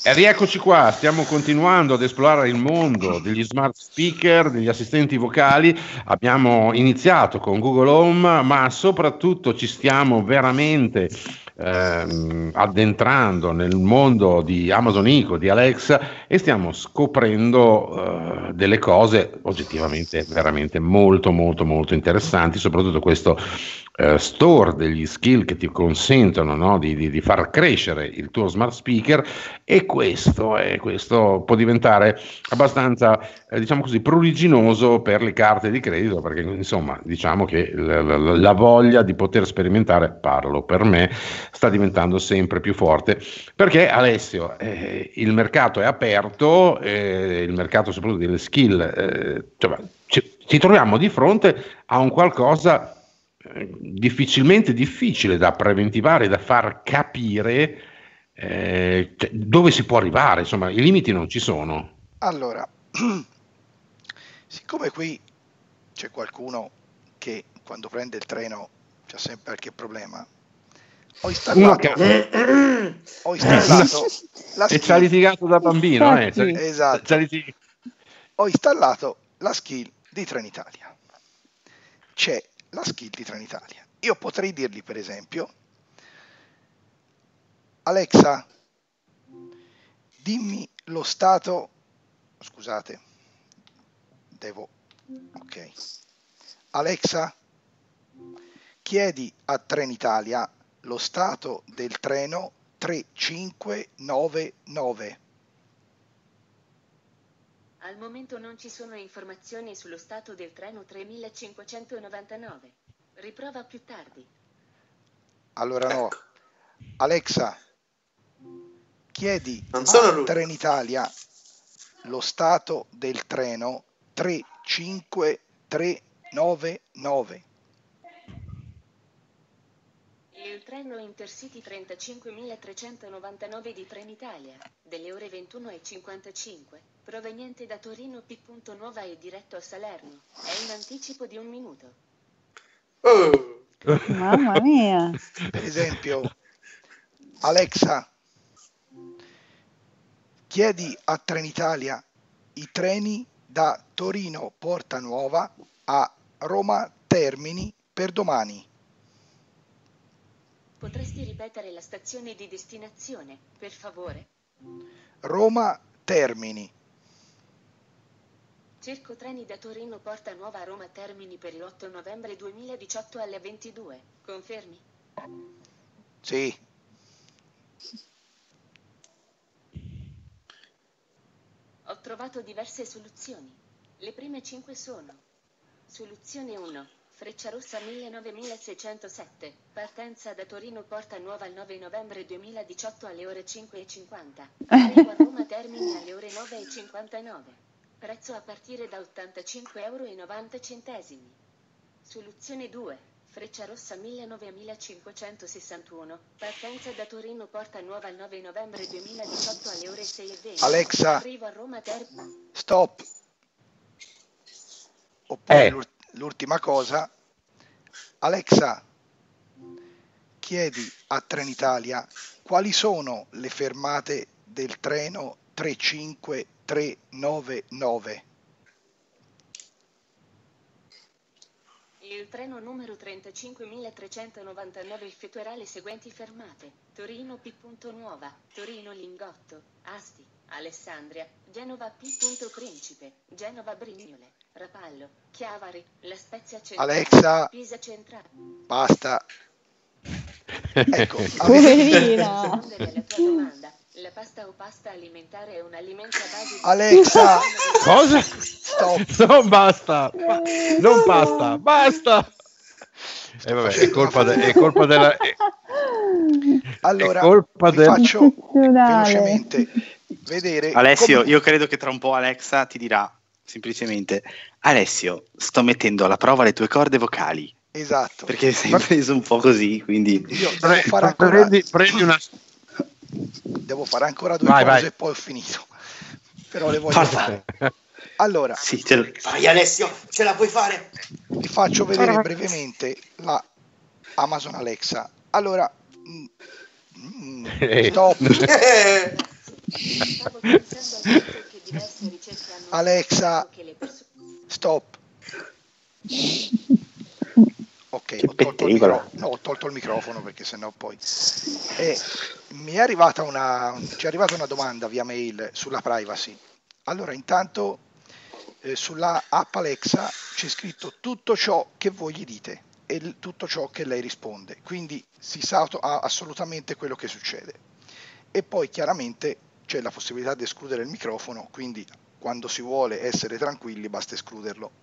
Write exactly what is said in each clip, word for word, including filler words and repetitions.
E rieccoci qua, stiamo continuando ad esplorare il mondo degli smart speaker, degli assistenti vocali. Abbiamo iniziato con Google Home, ma soprattutto ci stiamo veramente ehm, addentrando nel mondo di Amazon Echo, di Alexa, e stiamo scoprendo eh, delle cose oggettivamente veramente molto molto molto interessanti, soprattutto questo eh, store degli skill che ti consentono, no, di, di, di far crescere il tuo smart speaker. E questo, eh, questo può diventare abbastanza, eh, diciamo così, pruriginoso per le carte di credito, perché insomma diciamo che la, la, la voglia di poter sperimentare, parlo per me, sta diventando sempre più forte, perché Alessio, eh, il mercato è aperto, eh, il mercato soprattutto delle skill, eh, cioè, ci, ci troviamo di fronte a un qualcosa eh, difficilmente difficile da preventivare, da far capire eh, cioè, dove si può arrivare, insomma, i limiti non ci sono. Allora, siccome qui c'è qualcuno che quando prende il treno c'ha sempre qualche problema, ho installato, ho installato la e ci ha litigato da bambino, eh? C'ha, esatto. C'ha litig- ho installato la skill di Trenitalia. C'è la skill di Trenitalia. Io potrei dirgli, per esempio, Alexa, dimmi lo stato, scusate, devo, ok, Alexa, chiedi a Trenitalia lo stato del treno tre cinque nove nove. Al momento non ci sono informazioni sullo stato del treno tremilacinquecentonovantanove. Riprova più tardi. Allora no, Alexa, chiedi non sono a lui. Trenitalia lo stato del treno tre cinque tre nove nove. Il treno Intercity trentacinquemilatrecentonovantanove di Trenitalia, delle ore ventuno e cinquantacinque, proveniente da Torino P. Nuova e diretto a Salerno, è in anticipo di un minuto. Oh. Mamma mia! Per esempio, Alexa, chiedi a Trenitalia i treni da Torino Porta Nuova a Roma Termini per domani. Potresti ripetere la stazione di destinazione, per favore? Roma Termini. Cerco treni da Torino Porta Nuova a Roma Termini per l'otto novembre duemiladiciotto alle ventidue. Confermi? Sì. Ho trovato diverse soluzioni. Le prime cinque sono: soluzione uno, Frecciarossa millenovemilaseicentosette, partenza da Torino Porta Nuova il nove novembre duemiladiciotto alle ore cinque e cinquanta, arrivo a Roma Termini alle ore nove e cinquantanove, prezzo a partire da ottantacinque euro e novanta centesimi. Soluzione due, Frecciarossa millenovemilacinquecentosessantuno, partenza da Torino Porta Nuova il nove novembre duemiladiciotto alle ore sei e venti, Alexa, arrivo a Roma Termini. Stop. Oppure Eh. l'ultima cosa, Alexa, chiedi a Trenitalia quali sono le fermate del treno tre cinque tre nove nove. Il treno numero trentacinquemilatrecentonovantanove effettuerà le seguenti fermate: Torino P. Nuova, Torino Lingotto, Asti, Alessandria, Genova P. Principe, Genova Brignole, Rapallo, Chiavari, La Spezia Centrale, Alexa, Pisa Centrale. Basta. Ecco, poverina. Rispondere alla tua domanda. La pasta o pasta alimentare è un alimento a base di... Alexa, cosa? Stop. Non basta, ba- non basta, basta. E eh vabbè, è colpa, de- è colpa della... È... Allora, è colpa vi del... faccio velocemente vedere... Alessio, come... io credo che tra un po' Alexa ti dirà semplicemente: Alessio, sto mettendo alla prova le tue corde vocali. Esatto. Perché sei preso un po' così, quindi... Io devo fare ancora... prendi, prendi una... Devo fare ancora due vai, cose vai. e poi ho finito. Però le voglio fare. Allora, sì, ce lo... vai Alessio, ce la puoi fare. Vi faccio vedere brevemente la Amazon Alexa. Allora, mm, stop. Stavo pensando al fatto che diverse ricerche hanno Alexa, che le persone... stop. Ok, Che ho tolto, il pettegola. micro- no, ho tolto il microfono perché sennò poi... E mi è arrivata una, ci è arrivata una domanda via mail sulla privacy. Allora, intanto eh, sulla app Alexa c'è scritto tutto ciò che voi gli dite e il- tutto ciò che lei risponde, quindi si sa auto- a- assolutamente quello che succede. E poi chiaramente c'è la possibilità di escludere il microfono, quindi quando si vuole essere tranquilli basta escluderlo.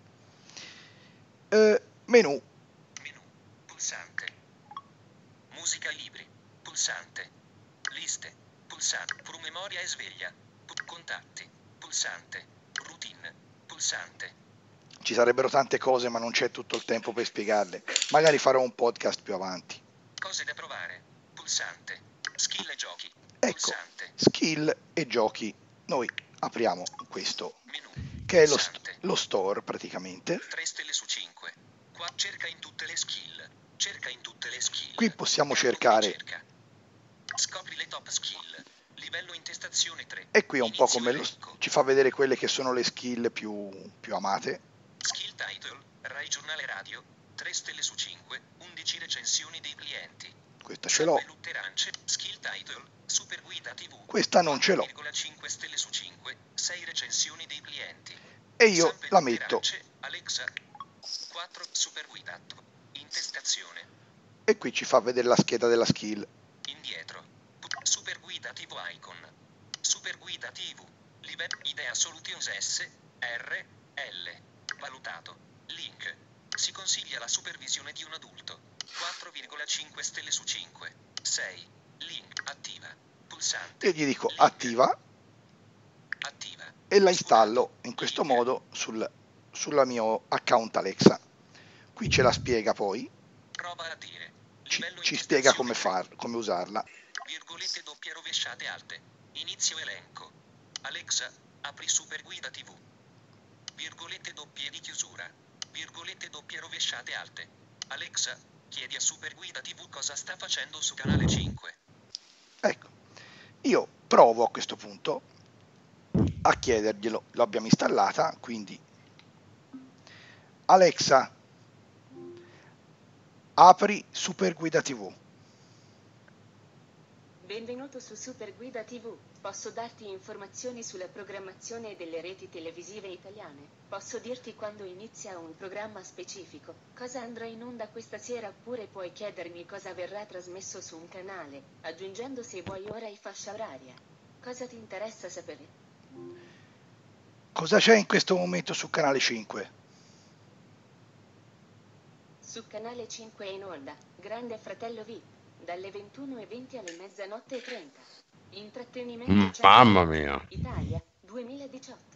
Eh, menu. Menu. Pulsante. Musica e libri. Pulsante. Liste. Pulsante. Promemoria e sveglia. Pu- contatti. Pulsante. Routine. Pulsante. Ci sarebbero tante cose, ma non c'è tutto il tempo per spiegarle. Magari farò un podcast più avanti. Cose da provare. Pulsante. Skill e giochi. Ecco, Pulsante. skill e giochi. Noi apriamo questo, Menu. che è lo, Pulsante. lo store praticamente. tre stelle su cinque. Qua cerca in tutte le skill. Cerca in tutte le skill. Qui possiamo Campo di cercare. ricerca. Scopri le top skill. Livello intestazione tre. E qui è un po' Inizio come lo, elenco. ci fa vedere quelle che sono le skill più, più amate. Skill title. Rai giornale radio. tre stelle su cinque. undici recensioni dei clienti. Questa ce l'ho, Salve Lutterance. Skill title. Super guida tivù. questa non ce l'ho. quattro virgola cinque stelle su cinque. sei recensioni dei clienti. E io Salve la metto. Lutterance. Alexa. quattro super guida. Intestazione. E qui ci fa vedere la scheda della skill. Indietro. Super guida tivù icon. Super guida tivù. Livello Idea Solutions S. R. L. Valutato. Link. Si consiglia la supervisione di un adulto. quattro virgola cinque stelle su cinque. sei. Link. Attiva. Pulsante. Io gli dico Link. attiva Attiva. e la installo in questo modo sul, sul mio account Alexa. Qui ce la spiega poi, Prova a dire. ci, Livello ci spiega come, intestazione far, come usarla. virgolette doppie rovesciate alte. Inizio elenco. Alexa, apri Super Guida tivù. Virgolette doppie di chiusura. Virgolette doppie rovesciate alte. Alexa, chiedi a Super Guida tivù cosa sta facendo su canale cinque. Ecco, io provo a questo punto a chiederglielo, l'abbiamo installata, quindi Alexa, apri Super Guida tivù. Benvenuto su Super Guida tivù. Posso darti informazioni sulla programmazione delle reti televisive italiane. Posso dirti quando inizia un programma specifico, cosa andrà in onda questa sera, oppure puoi chiedermi cosa verrà trasmesso su un canale, aggiungendo se vuoi ora e fascia oraria. Cosa ti interessa sapere? Cosa c'è in questo momento su Canale cinque? Su Canale cinque è in onda, Grande Fratello V I P, dalle ventuno e venti alle mezzanotte e trenta. Intrattenimento Mm, Channel mamma mia. Italia, duemiladiciotto.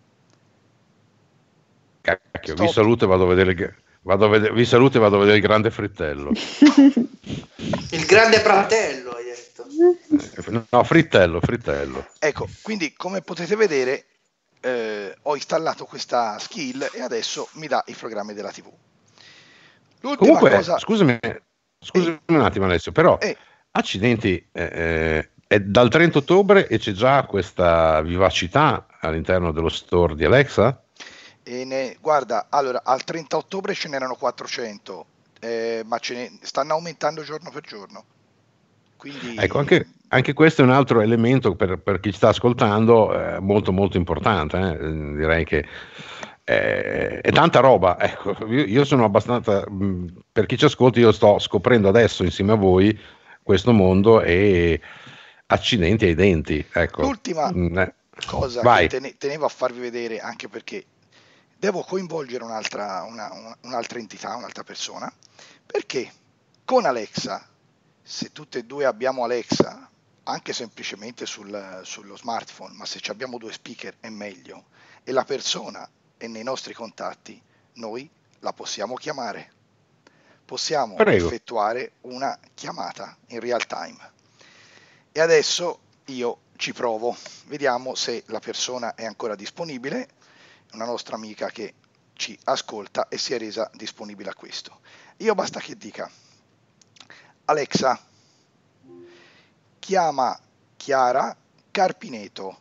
Cacchio, Stop. vi saluto e vado a vedere il, vado a vedere, vi saluto e vado a vedere il Grande Frittello. Il grande fratello, hai detto. No, Frittello, Frittello. Ecco, quindi come potete vedere eh, ho installato questa skill e adesso mi dà i programmi della tivù. L'ultima Comunque, cosa... scusami, scusami un attimo Alessio, però, Eh, accidenti, eh, eh, è dal trenta ottobre e c'è già questa vivacità all'interno dello store di Alexa? E ne, guarda, allora al trenta ottobre ce n'erano quattrocento, eh, ma ce ne stanno aumentando giorno per giorno. Quindi Ecco, anche, anche questo è un altro elemento per, per chi sta ascoltando eh, molto molto importante, eh. Direi che eh, è tanta roba, ecco, io, io sono abbastanza, mh, per chi ci ascolta io sto scoprendo adesso insieme a voi questo mondo e accidenti ai denti, ecco. l'ultima Mm, eh. cosa Vai. che tene- tenevo a farvi vedere, anche perché devo coinvolgere un'altra, una- una- un'altra entità, un'altra persona, perché con Alexa, se tutte e due abbiamo Alexa, anche semplicemente sul- sullo smartphone, ma se ci abbiamo due speaker è meglio, e la persona è nei nostri contatti, noi la possiamo chiamare, possiamo Prego. effettuare una chiamata in real time. E adesso io ci provo, vediamo se la persona è ancora disponibile, una nostra amica che ci ascolta e si è resa disponibile a questo. Io basta che dica: Alexa, chiama Chiara Carpineto.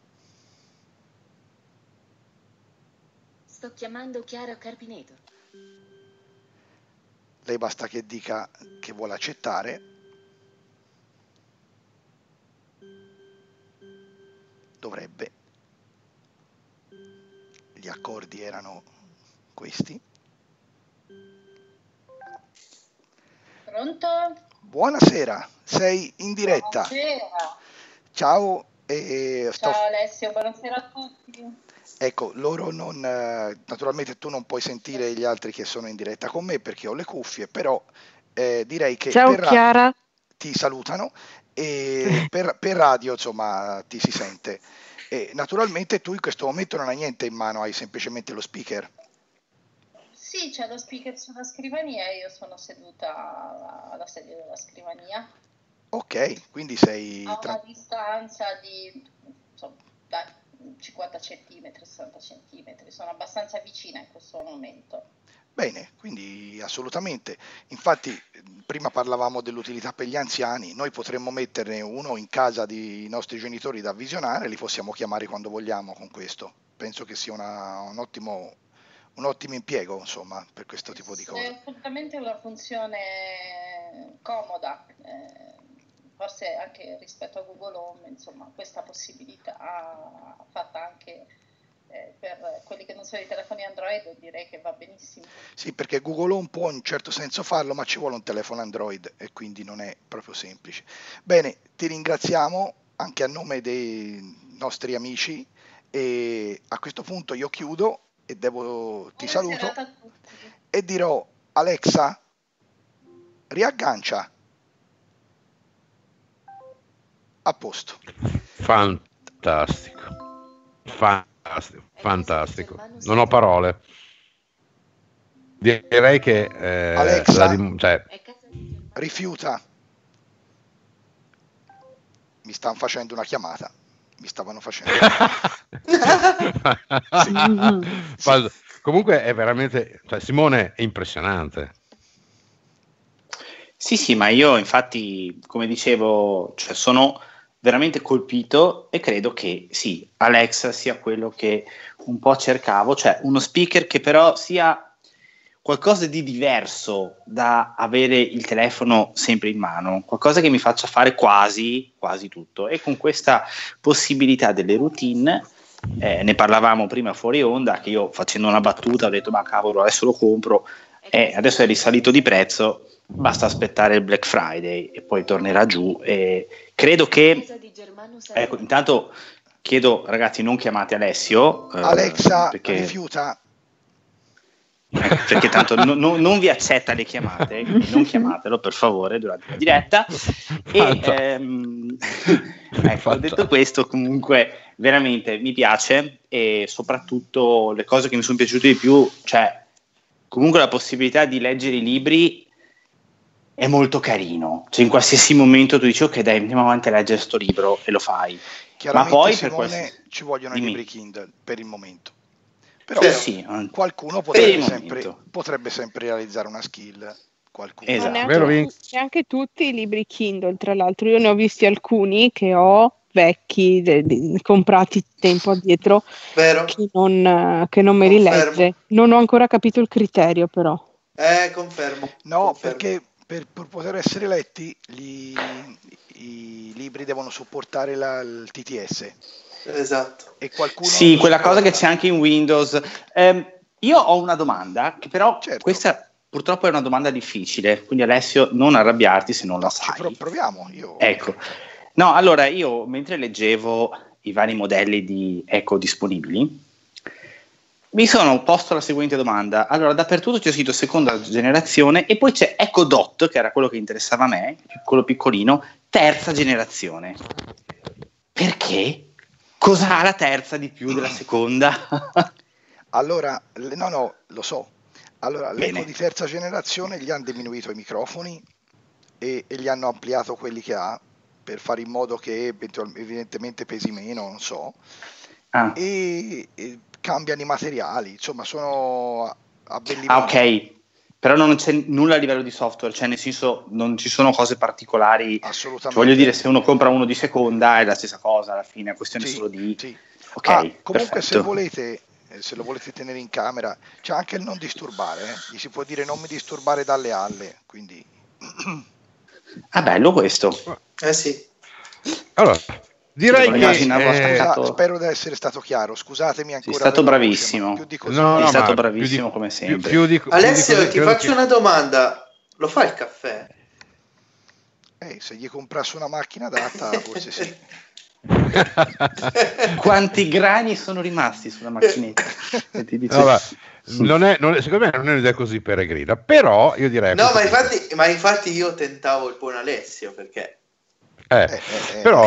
Sto chiamando Chiara Carpineto. Lei basta che dica che vuole accettare. Dovrebbe. Gli accordi erano questi. Pronto? Buonasera, sei in diretta. Buonasera. Ciao. E sto... Ciao Alessio, buonasera a tutti. Ecco, loro non, eh, naturalmente tu non puoi sentire gli altri che sono in diretta con me perché ho le cuffie, però eh, direi che Ciao per ra- Chiara. ti salutano e per, per radio insomma ti si sente. E naturalmente tu in questo momento non hai niente in mano, hai semplicemente lo speaker. Sì, c'è lo speaker sulla scrivania e io sono seduta alla sedia della scrivania. Ok, quindi sei... A tra- una distanza di insomma, dai, cinquanta centimetri, sessanta centimetri, sono abbastanza vicina in questo momento. Bene, quindi assolutamente. Infatti, prima parlavamo dell'utilità per gli anziani, noi potremmo metterne uno in casa dei nostri genitori da visionare, li possiamo chiamare quando vogliamo con questo. Penso che sia una- un ottimo, un ottimo impiego, insomma, per questo tipo di È cose. assolutamente una funzione comoda, eh, forse anche rispetto a Google Home, insomma, questa possibilità fatta anche eh, per quelli che non sono i telefoni Android, direi che va benissimo. Sì, perché Google Home può in un certo senso farlo, ma ci vuole un telefono Android e quindi non è proprio semplice. Bene, ti ringraziamo anche a nome dei nostri amici e a questo punto io chiudo e devo, ti Buona saluto serata a tutti. e dirò Alexa, riaggancia. A posto. Fantastico, fantastico, fantastico. Non ho parole. Direi che eh, Alexa, la dim- cioè, È casa di Germano. rifiuta. Mi stanno facendo una chiamata. Mi stavano facendo Fa- comunque è veramente, cioè, Simone è impressionante. Sì, sì, ma io infatti, come dicevo, cioè, sono veramente colpito e credo che sì, Alexa sia quello che un po' cercavo, cioè uno speaker che però sia qualcosa di diverso da avere il telefono sempre in mano, qualcosa che mi faccia fare quasi, quasi tutto. E con questa possibilità delle routine, eh, ne parlavamo prima fuori onda, che io facendo una battuta ho detto ma cavolo adesso lo compro e adesso è risalito di prezzo, basta aspettare il Black Friday e poi tornerà giù e credo che, Casa di Germano sarà- ecco, intanto chiedo ragazzi non chiamate Alessio, eh, Alexa, perché... rifiuta. Ecco, perché tanto no- no- non vi accetta le chiamate, quindi non chiamatelo per favore durante la diretta. E ehm, ecco, detto questo, comunque veramente mi piace e soprattutto le cose che mi sono piaciute di più, cioè comunque la possibilità di leggere i libri è molto carino, cioè in qualsiasi momento tu dici ok dai andiamo avanti a leggere sto libro e lo fai, ma Chiaramente, poi per Simone, qualsiasi... ci vogliono Dimmi. i libri Kindle per il momento. Però Sì, sì, eh. qualcuno Per potrebbe il sempre, momento. potrebbe sempre realizzare una skill. Qualcuno. Esatto. Ma Vero, neanche, Vince? neanche tutti i libri Kindle, tra l'altro. Io ne ho visti alcuni che ho vecchi, de- de- comprati tempo addietro, Vero? che non, eh, che non me li Confermo. legge. Non ho ancora capito il criterio, però. Eh, confermo. No, confermo. perché per, per poter essere letti gli- i libri devono supportare la- il T T S Esatto. e qualcuno Sì, non lo quella cosa che supporta. c'è anche in Windows. Ehm, io ho una domanda, che però Certo. questa purtroppo è una domanda difficile, quindi Alessio non arrabbiarti se non la No, ci sai. pro- proviamo. Io... Ecco, no, allora io mentre leggevo i vari modelli di Echo disponibili, mi sono posto la seguente domanda. Allora, dappertutto c'è scritto seconda generazione e poi c'è Echo Dot, che era quello che interessava a me, quello piccolino, terza generazione. Perché? Cosa ha la terza di più della seconda? Allora, le- no, no, lo so. Allora, l'Eco Bene. di terza generazione gli hanno diminuito i microfoni e, e gli hanno ampliato quelli che ha per fare in modo che eventual- evidentemente pesi meno, non so. Ah. E, e cambiano i materiali, insomma, sono Ah, abbellimenti. ok. però non c'è nulla a livello di software, cioè nel senso non ci sono cose particolari. Assolutamente. Cioè, voglio dire, se uno compra uno di seconda è la stessa cosa alla fine, è questione Sì, solo di... sì. Ok, Ah, comunque perfetto. se volete, eh, se lo volete tenere in camera, c'è anche il non disturbare, eh. Gli si può dire non mi disturbare dalle alle, quindi... Ah, bello questo. Eh sì. Allora, direi Sì, che immaginavo eh, ascoltato- Scusa, spero di essere stato chiaro, scusatemi Sei ancora. stato per la voce, bravissimo. ma più di così. no, Sei no, stato ma bravissimo più di- come più- sempre. più di- più di Alessio, così, ti credo faccio che- una domanda. Lo fa il caffè? Eh, se gli comprassi una macchina adatta, forse sì. Quanti grani sono rimasti sulla macchinetta? E ti dice- Allora, non è, non è- secondo me non è un'idea così peregrina, però io direi a No, questo ma punto- infatti, ma infatti io tentavo il buon Alessio, perché... eh, Eh, eh, eh. però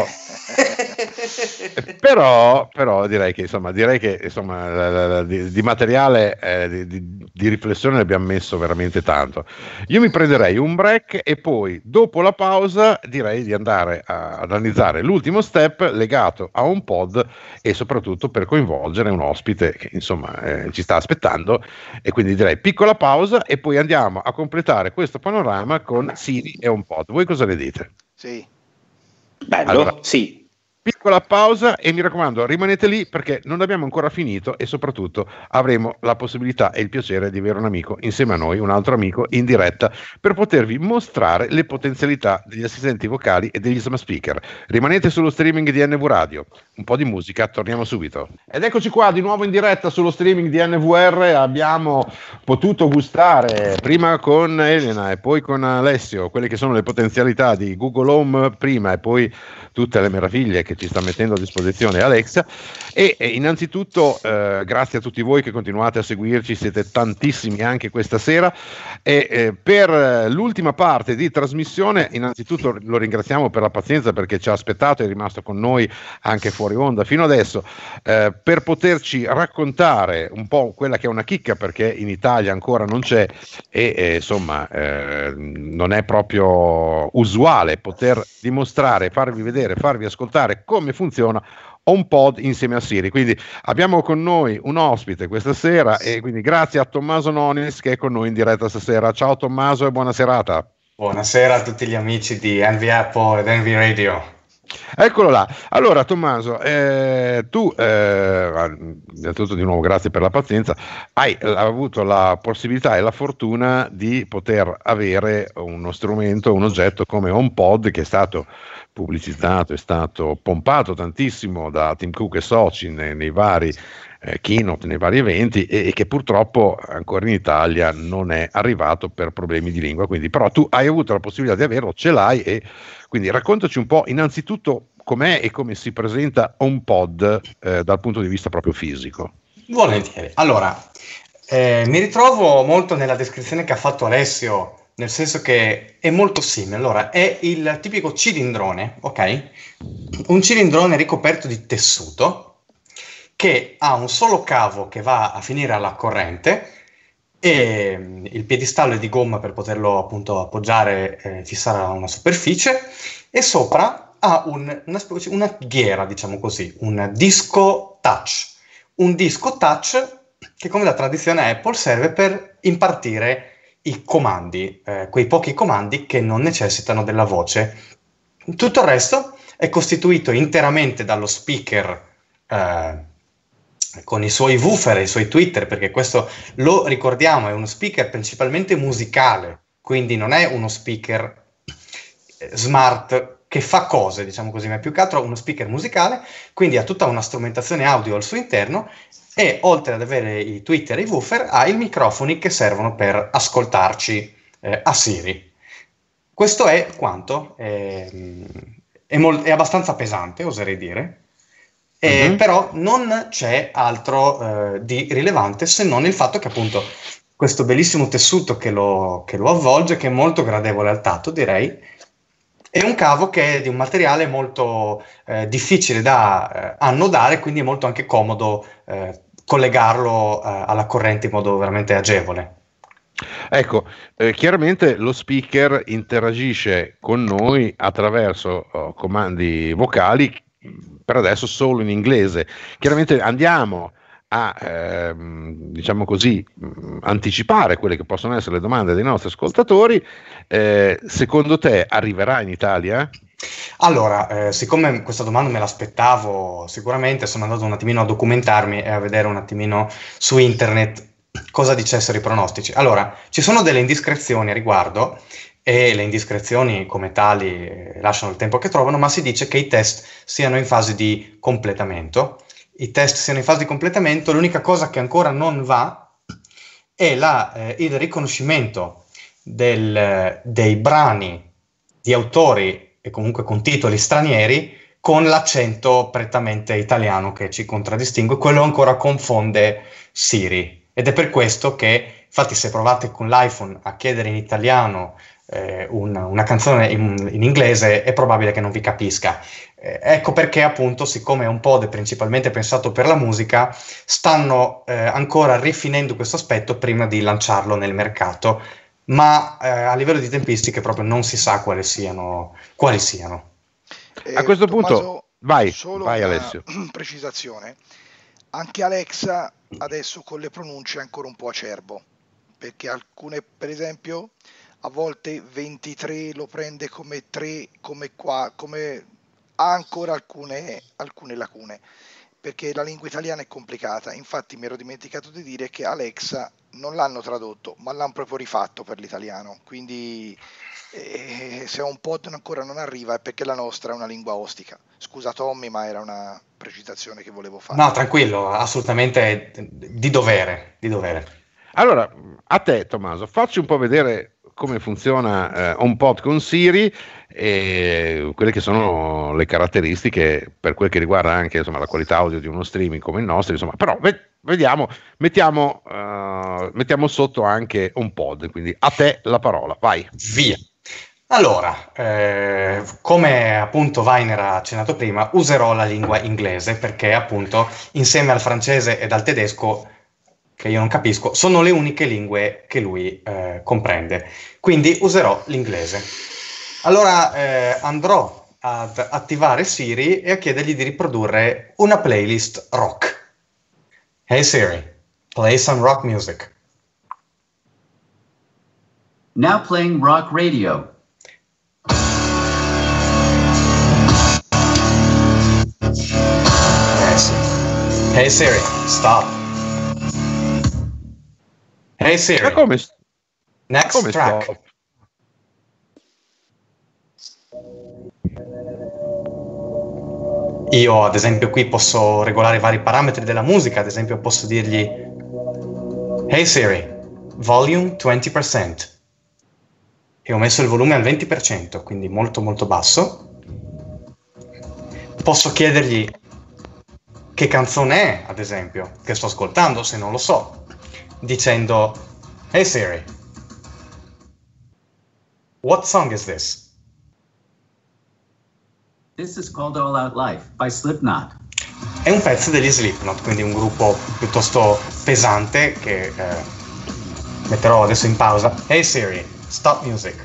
però, però direi che insomma, direi che insomma la- la- la- di, di materiale eh, di, di- di riflessione ne abbiamo messo veramente tanto. Io mi prenderei un break e poi dopo la pausa direi di andare a- ad analizzare l'ultimo step legato a un pod e soprattutto per coinvolgere un ospite che insomma eh, ci sta aspettando, e quindi direi piccola pausa e poi andiamo a completare questo panorama con Siri e un pod. Voi cosa ne dite? Sì. Bello, Allora- sì. Piccola pausa e mi raccomando rimanete lì perché non abbiamo ancora finito e soprattutto avremo la possibilità e il piacere di avere un amico insieme a noi, un altro amico in diretta per potervi mostrare le potenzialità degli assistenti vocali e degli smart speaker. Rimanete sullo streaming di N V Radio, un po' di musica, torniamo subito. Ed eccoci qua di nuovo in diretta sullo streaming di N V R, abbiamo potuto gustare prima con Elena e poi con Alessio quelle che sono le potenzialità di Google Home prima e poi tutte le meraviglie che ci sta mettendo a disposizione Alexa e, e innanzitutto eh, grazie a tutti voi che continuate a seguirci, siete tantissimi anche questa sera e eh, per l'ultima parte di trasmissione innanzitutto lo ringraziamo per la pazienza perché ci ha aspettato e è rimasto con noi anche fuori onda fino adesso eh, per poterci raccontare un po' quella che è una chicca perché in Italia ancora non c'è e eh, insomma eh, non è proprio usuale poter dimostrare, farvi vedere, farvi ascoltare come funziona HomePod insieme a Siri. Quindi abbiamo con noi un ospite questa sera e quindi grazie a Tommaso Nonis che è con noi in diretta stasera. Ciao Tommaso e buona serata. Buonasera a tutti gli amici di N V Apple ed N V Radio. Eccolo là. Allora Tommaso, eh, tu eh, innanzitutto di nuovo grazie per la pazienza, hai eh, avuto la possibilità e la fortuna di poter avere uno strumento, un oggetto come HomePod che è stato pubblicizzato, è stato pompato tantissimo da Tim Cook e soci nei, nei vari eh, keynote, nei vari eventi e, e che purtroppo ancora in Italia non è arrivato per problemi di lingua, quindi però tu hai avuto la possibilità di averlo, ce l'hai e quindi raccontaci un po' innanzitutto com'è e come si presenta HomePod eh, dal punto di vista proprio fisico. Volentieri. Allora, eh, mi ritrovo molto nella descrizione che ha fatto Alessio, nel senso che è molto simile. Allora, è il tipico cilindrone, ok? Un cilindrone ricoperto di tessuto che ha un solo cavo che va a finire alla corrente e il piedistallo è di gomma per poterlo appunto appoggiare e fissare a una superficie e sopra ha un, una, specie- una ghiera, diciamo così, un disco touch. Un disco touch che come da tradizione Apple serve per impartire i comandi, eh, quei pochi comandi che non necessitano della voce. Tutto il resto è costituito interamente dallo speaker eh, con i suoi woofer e i suoi tweeter, perché questo lo ricordiamo, è uno speaker principalmente musicale, quindi non è uno speaker eh, smart che fa cose, diciamo così, ma è più che altro uno speaker musicale, quindi ha tutta una strumentazione audio al suo interno e oltre ad avere i tweeter e i woofer ha i microfoni che servono per ascoltarci eh, a Siri. Questo è quanto, è, è, mol- è abbastanza pesante, oserei dire. Eh, Mhm. Però non c'è altro eh, di rilevante se non il fatto che appunto questo bellissimo tessuto che lo, che lo avvolge, che è molto gradevole al tatto, direi, è un cavo che è di un materiale molto eh, difficile da eh, annodare, quindi è molto anche comodo eh, collegarlo eh, alla corrente in modo veramente agevole. Ecco, eh, chiaramente lo speaker interagisce con noi attraverso oh, comandi vocali, per adesso solo in inglese. Chiaramente andiamo a ehm, diciamo così mh, anticipare quelle che possono essere le domande dei nostri ascoltatori. Eh, secondo te arriverà in Italia? Allora, eh, siccome questa domanda me l'aspettavo sicuramente, sono andato un attimino a documentarmi e a vedere un attimino su internet cosa dicessero i pronostici. Allora, ci sono delle indiscrezioni a riguardo e le indiscrezioni come tali eh, lasciano il tempo che trovano, ma si dice che i test siano in fase di completamento. I test siano in fase di completamento, l'unica cosa che ancora non va è la, eh, il riconoscimento del, dei brani di autori e comunque con titoli stranieri con l'accento prettamente italiano che ci contraddistingue. Quello ancora confonde Siri ed è per questo che, infatti, se provate con l'iPhone a chiedere in italiano eh, una, una canzone in, in inglese è probabile che non vi capisca. Eh, ecco perché, appunto, siccome HomePod è principalmente pensato per la musica, stanno eh, ancora rifinendo questo aspetto prima di lanciarlo nel mercato, ma eh, a livello di tempistiche proprio non si sa quali siano. Quali siano. Eh, A questo Tommaso, punto, vai, solo vai una Alessio. precisazione. Anche Alexa adesso con le pronunce è ancora un po' acerbo, perché alcune, per esempio, a volte ventitré lo prende come tre, come qua, come ha ancora alcune, alcune lacune, perché la lingua italiana è complicata. Infatti mi ero dimenticato di dire che Alexa non l'hanno tradotto, ma l'hanno proprio rifatto per l'italiano, quindi eh, se HomePod ancora non arriva è perché la nostra è una lingua ostica. Scusa Tommy, ma era una precisazione che volevo fare. No, tranquillo, assolutamente di dovere, di dovere. Allora, a te Tommaso, facci un po' vedere come funziona eh, HomePod con Siri e quelle che sono le caratteristiche per quel che riguarda anche, insomma, la qualità audio di uno streaming come il nostro, insomma, però ve- vediamo, mettiamo, uh, mettiamo sotto anche HomePod, quindi a te la parola, vai. Via. Allora, eh, come appunto Vainer ha accennato prima, userò la lingua inglese perché appunto insieme al francese ed al tedesco, che io non capisco, sono le uniche lingue che lui eh, comprende. Quindi userò l'inglese. Allora eh, andrò ad attivare Siri e a chiedergli di riprodurre una playlist rock. Hey Siri, play some rock music. Now playing rock radio. Eh sì. Hey Siri, stop. Hey Siri, Ma come, next come track. stop? Io ad esempio qui posso regolare i vari parametri della musica, ad esempio posso dirgli Hey Siri, volume venti percent. E ho messo il volume al venti per cento, quindi molto molto basso. Posso chiedergli che canzone è, ad esempio, che sto ascoltando, se non lo so, dicendo Hey Siri, what song is this? This is called All Out Life by Slipknot. È un pezzo degli Slipknot, quindi un gruppo piuttosto pesante che eh, metterò adesso in pausa. Hey Siri, stop music.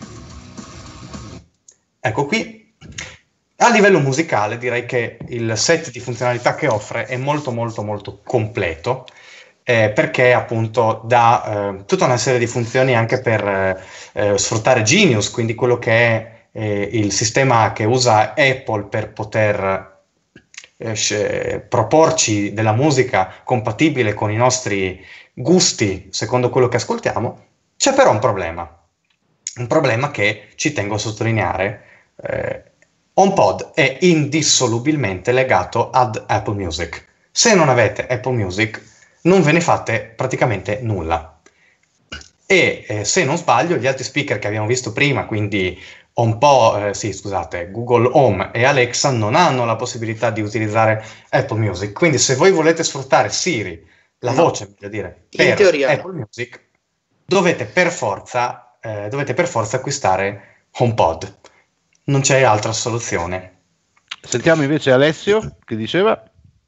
Ecco qui. A livello musicale direi che il set di funzionalità che offre è molto molto molto completo, eh, perché appunto dà eh, tutta una serie di funzioni anche per eh, eh, sfruttare Genius, quindi quello che è eh, il sistema che usa Apple per poter eh, sc- proporci della musica compatibile con i nostri gusti secondo quello che ascoltiamo. C'è però un problema, un problema che ci tengo a sottolineare. eh, HomePod è indissolubilmente legato ad Apple Music. Se non avete Apple Music, non ve ne fate praticamente nulla. E eh, se non sbaglio, gli altri speaker che abbiamo visto prima, quindi HomePod, eh, sì, scusate, Google Home e Alexa, non hanno la possibilità di utilizzare Apple Music. Quindi se voi volete sfruttare Siri, la No. voce, voglio dire, In per teoria no. Apple Music, dovete per forza, eh, dovete per forza acquistare HomePod. Non c'è altra soluzione. Sentiamo invece Alessio che diceva.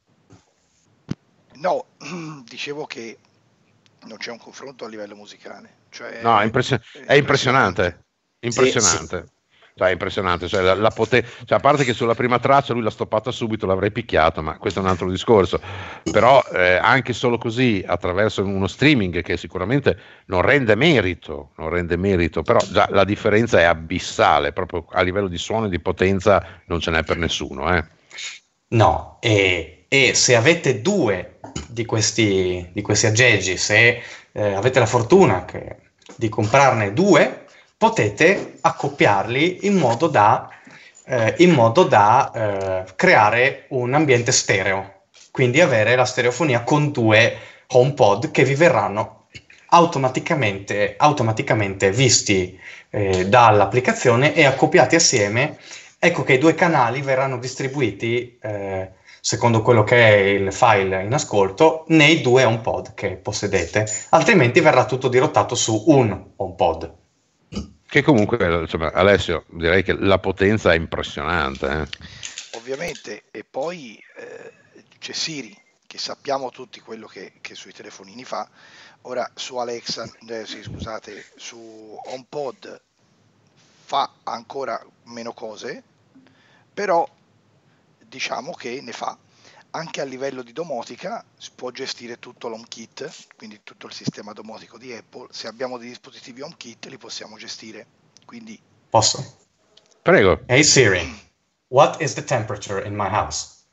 No, dicevo che non c'è un confronto a livello musicale. Cioè, No, è, impressio- è impressionante, impressionante. Cioè, è impressionante, cioè, la, la poten- cioè, a parte che sulla prima traccia lui l'ha stoppata subito, l'avrei picchiato, ma questo è un altro discorso. Però eh, anche solo così, attraverso uno streaming che sicuramente non rende merito, non rende merito, però già la differenza è abissale, proprio a livello di suono e di potenza non ce n'è per nessuno. Eh. No, e, e se avete due di questi, di questi aggeggi, se eh, avete la fortuna che, di comprarne due, potete accoppiarli in modo da, eh, in modo da eh, creare un ambiente stereo, quindi avere la stereofonia con due HomePod che vi verranno automaticamente, automaticamente visti eh, dall'applicazione e accoppiati assieme. Ecco che i due canali verranno distribuiti, eh, secondo quello che è il file in ascolto, nei due HomePod che possedete, altrimenti verrà tutto dirottato su un HomePod. Che comunque, insomma, Alessio, direi che la potenza è impressionante. Eh. Ovviamente, e poi eh, c'è Siri, che sappiamo tutti quello che, che sui telefonini fa. Ora su Alexa, eh, sì, scusate, su HomePod fa ancora meno cose, però diciamo che ne fa. Anche a livello di domotica si può gestire tutto l'HomeKit, quindi tutto il sistema domotico di Apple. Se abbiamo dei dispositivi HomeKit li possiamo gestire. Quindi posso? Prego. Hey Siri, what is the temperature in my house?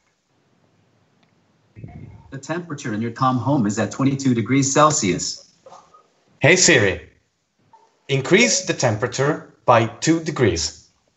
The temperature in your Tom home is at twenty-two degrees Celsius. Hey Siri, increase the temperature by two degrees.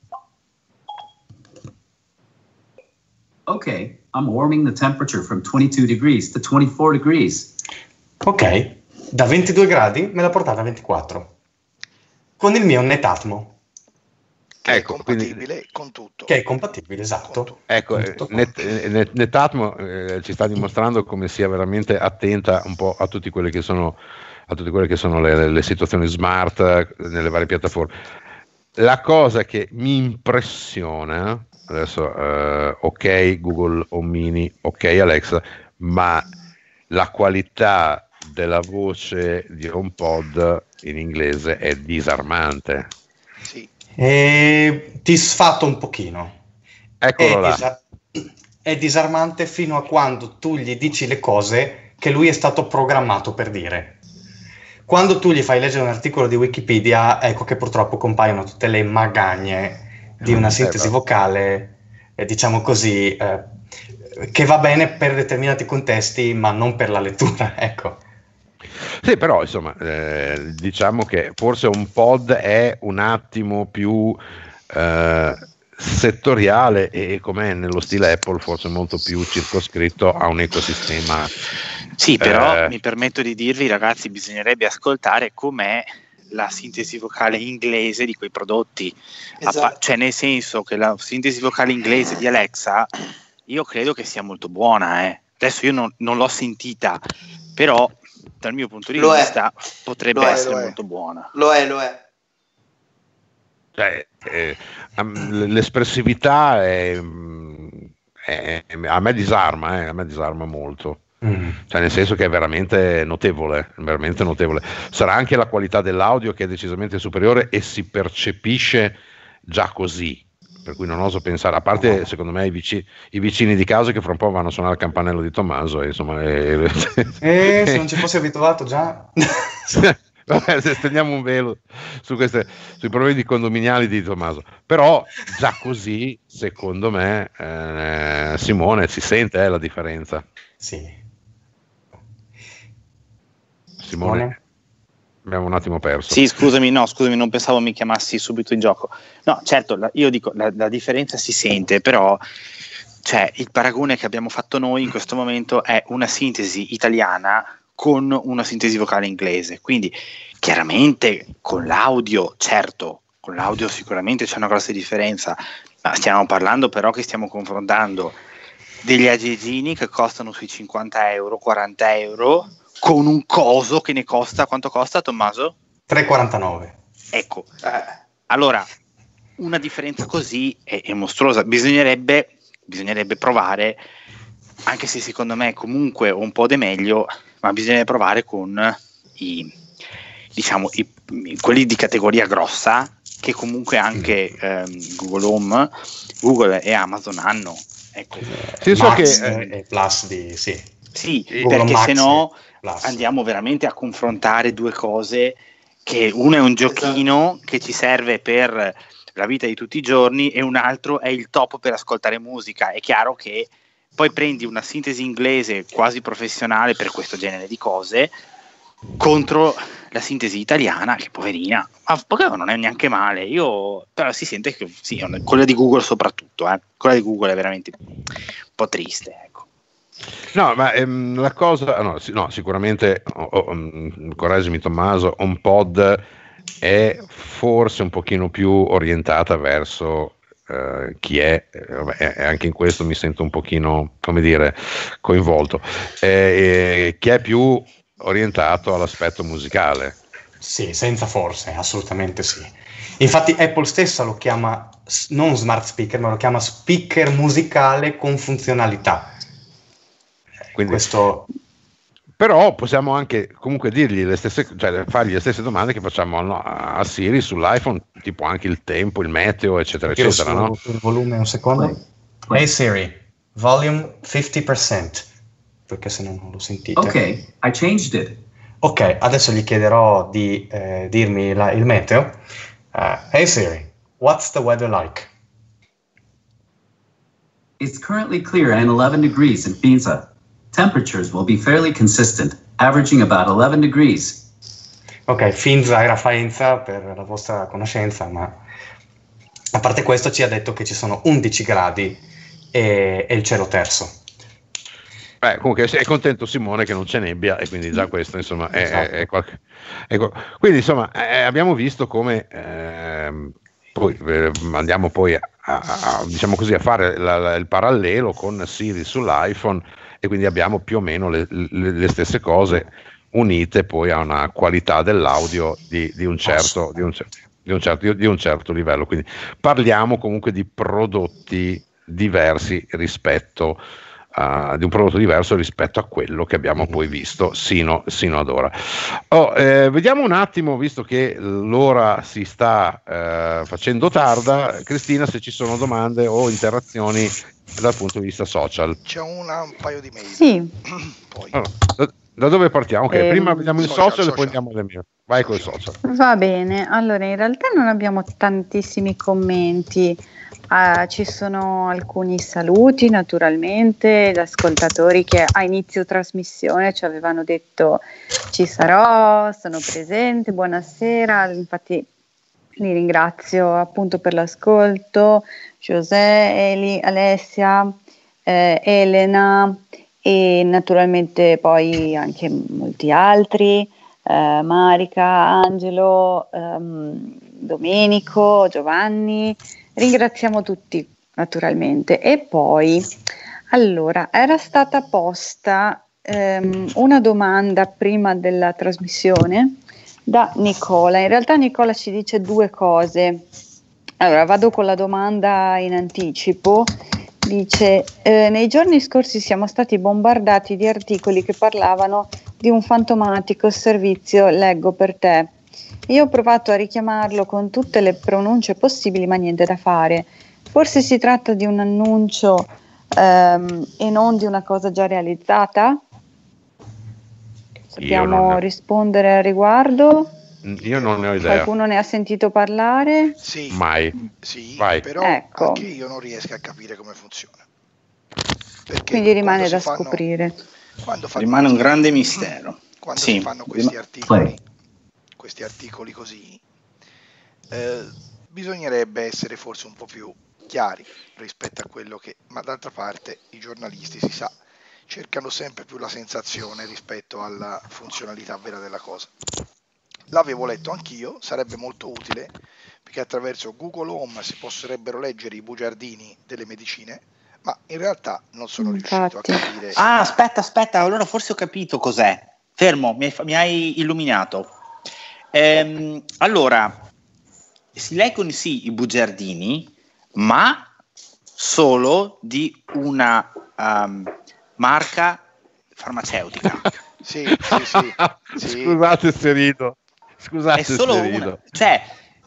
Okay, I'm warming the temperature from twenty-two degrees to twenty-four degrees. Ok, da ventidue gradi me l'ha portata a ventiquattro. Con il mio Netatmo. Che ecco, è compatibile quindi, con tutto. Che è compatibile, esatto. Ecco, Net, Net, Netatmo eh, ci sta dimostrando come sia veramente attenta un po' a tutte quelle che sono, a tutte quelle che sono le, le situazioni smart nelle varie piattaforme. La cosa che mi impressiona, adesso eh, ok Google Home Mini, ok Alexa, ma la qualità della voce di HomePod in inglese è disarmante. Sì. E ti sfatto un pochino. Eccolo è, là. Disar- è disarmante fino a quando tu gli dici le cose che lui è stato programmato per dire. Quando tu gli fai leggere un articolo di Wikipedia, ecco che purtroppo compaiono tutte le magagne di una sintesi eh, vocale, eh, diciamo così, eh, che va bene per determinati contesti, ma non per la lettura, ecco. Sì, però insomma, eh, diciamo che forse un pod è un attimo più eh, settoriale e com'è nello stile Apple forse molto più circoscritto a un ecosistema. Sì, però eh, mi permetto di dirvi, ragazzi, bisognerebbe ascoltare com'è la sintesi vocale inglese di quei prodotti. Esatto. Appa- cioè, nel senso che la sintesi vocale inglese di Alexa io credo che sia molto buona. Eh. Adesso io non, non l'ho sentita, però dal mio punto di Lo è. vista potrebbe Lo è, essere lo è. molto buona. Lo è, lo è. cioè, eh, l'espressività è, è, è- a me disarma, eh, a me disarma molto. Mm. Cioè, nel senso che è veramente notevole, veramente notevole. Sarà anche la qualità dell'audio che è decisamente superiore e si percepisce già così, per cui non oso pensare, a parte secondo me i vicini, i vicini di casa che fra un po' vanno a suonare il campanello di Tommaso e insomma e, E se non ci fossi abituato già. vabbè, se stendiamo un velo su queste, sui problemi condominiali di Tommaso, però già così secondo me eh, Simone si sente eh, la differenza. Sì. Simone, Simone? abbiamo un attimo perso. Sì, scusami, no, scusami, non pensavo mi chiamassi subito in gioco. No, certo, la- io dico, la, la differenza si sente, però cioè, il paragone che abbiamo fatto noi in questo momento è una sintesi italiana con una sintesi vocale inglese. Quindi, chiaramente, con l'audio, certo, con l'audio sicuramente c'è una grossa differenza, ma stiamo parlando però che stiamo confrontando degli aggeggini che costano sui cinquanta euro, quaranta euro, con un coso che ne costa, quanto costa, Tommaso? tre virgola quarantanove. Ecco, Eh, allora, una differenza così è, è mostruosa. Bisognerebbe, bisognerebbe provare, anche se secondo me comunque un po' di meglio, ma bisognerebbe provare con i, diciamo, i, quelli di categoria grossa, che comunque anche ehm, Google Home, Google e Amazon hanno. Ecco. Sì, so Max che, e eh, Plus di sì. Sì, Google perché Max se no Plus. andiamo veramente a confrontare due cose, che uno è un giochino che ci serve per la vita di tutti i giorni e un altro è il top per ascoltare musica. È chiaro che poi prendi una sintesi inglese quasi professionale per questo genere di cose contro la sintesi italiana, che poverina, ma poi non è neanche male. Io però si sente che sì, quella di Google soprattutto, eh. Quella di Google è veramente un po' triste, ecco. No, ma ehm, la cosa, no, sì, no sicuramente, oh, oh, um, correggimi Tommaso, HomePod è forse un pochino più orientata verso eh, chi è, eh, vabbè, e anche in questo mi sento un pochino, come dire, coinvolto, eh, eh, chi è più orientato all'aspetto musicale. Sì, senza forse, assolutamente sì. Infatti Apple stessa lo chiama s- non smart speaker, ma lo chiama speaker musicale con funzionalità. Quindi, questo... Però possiamo anche comunque dirgli le stesse, cioè fargli le stesse domande che facciamo no, a Siri sull'iPhone, tipo anche il tempo, il meteo, eccetera, Io eccetera. su, No? il volume un secondo. Hey Siri, volume fifty percent, perché se no non lo sentite. Ok, I changed it. Ok, adesso gli chiederò di eh, dirmi la, il meteo. Uh, hey Siri, what's the weather like? It's currently clear and eleven degrees in Finza. Temperatures will be fairly consistent, averaging about eleven degrees. Ok, Finza era Faenza per la vostra conoscenza, ma a parte questo ci ha detto che ci sono undici gradi e, e il cielo terso. Beh, comunque è contento Simone che non c'è nebbia e quindi già questo insomma è, Esatto. è, è qualche... Ecco, quindi insomma eh, abbiamo visto come ehm, poi eh, andiamo poi a, a, a, diciamo così, a fare la, la, il parallelo con Siri sull'iPhone e quindi abbiamo più o meno le, le, le stesse cose unite poi a una qualità dell'audio di, di, un certo, di, un, di, un certo, di un certo livello. Quindi parliamo comunque di prodotti diversi rispetto Uh, di un prodotto diverso rispetto a quello che abbiamo poi visto sino, sino ad ora. Oh, eh, vediamo un attimo, visto che l'ora si sta eh, facendo tarda, Cristina, se ci sono domande o interazioni dal punto di vista social. C'è una, un paio di mail. Sì. Poi. Allora, da, da dove partiamo? Ok, Ehm, prima vediamo il social, social, e poi social. andiamo alle mie. Vai con il social. Va bene, allora in realtà non abbiamo tantissimi commenti. Ah, ci sono alcuni saluti naturalmente da ascoltatori che a inizio trasmissione ci avevano detto ci sarò, sono presente, buonasera, infatti li ringrazio appunto per l'ascolto, José, Eli, Alessia, eh, Elena e naturalmente poi anche molti altri, eh, Marica, Angelo, ehm, Domenico, Giovanni. Ringraziamo tutti naturalmente. E poi, allora, era stata posta ehm, una domanda prima della trasmissione da Nicola. In realtà Nicola ci dice due cose. Allora, vado con la domanda in anticipo. Dice, eh, nei giorni scorsi siamo stati bombardati di articoli che parlavano di un fantomatico servizio Leggo per te. Io ho provato a richiamarlo con tutte le pronunce possibili, ma niente da fare. Forse si tratta di un annuncio ehm, e non di una cosa già realizzata? Sappiamo ne... rispondere al riguardo? Io non ne ho idea. Qualcuno ne ha sentito parlare? Sì, Mai. sì, Vai. però Ecco. anche io non riesco a capire come funziona. Perché Quindi rimane quando da si fanno- scoprire. quando fanno- Rimane un grande mistero. Quando Sì. si fanno questi Rima- articoli, questi articoli così, eh, bisognerebbe essere forse un po' più chiari rispetto a quello che, ma d'altra parte i giornalisti, si sa, cercano sempre più la sensazione rispetto alla funzionalità vera della cosa. L'avevo letto anch'io, sarebbe molto utile perché attraverso Google Home si potrebbero leggere i bugiardini delle medicine, ma in realtà non sono riuscito a Infatti. capire. Ah, aspetta, aspetta, allora forse ho capito cos'è. Fermo, mi hai, fa- mi hai illuminato. Ehm, allora, si leggono sì i bugiardini, ma solo di una um, marca farmaceutica. Sì, sì, sì, sì. Scusate se rido. Scusate È solo se una. rido. Cioè,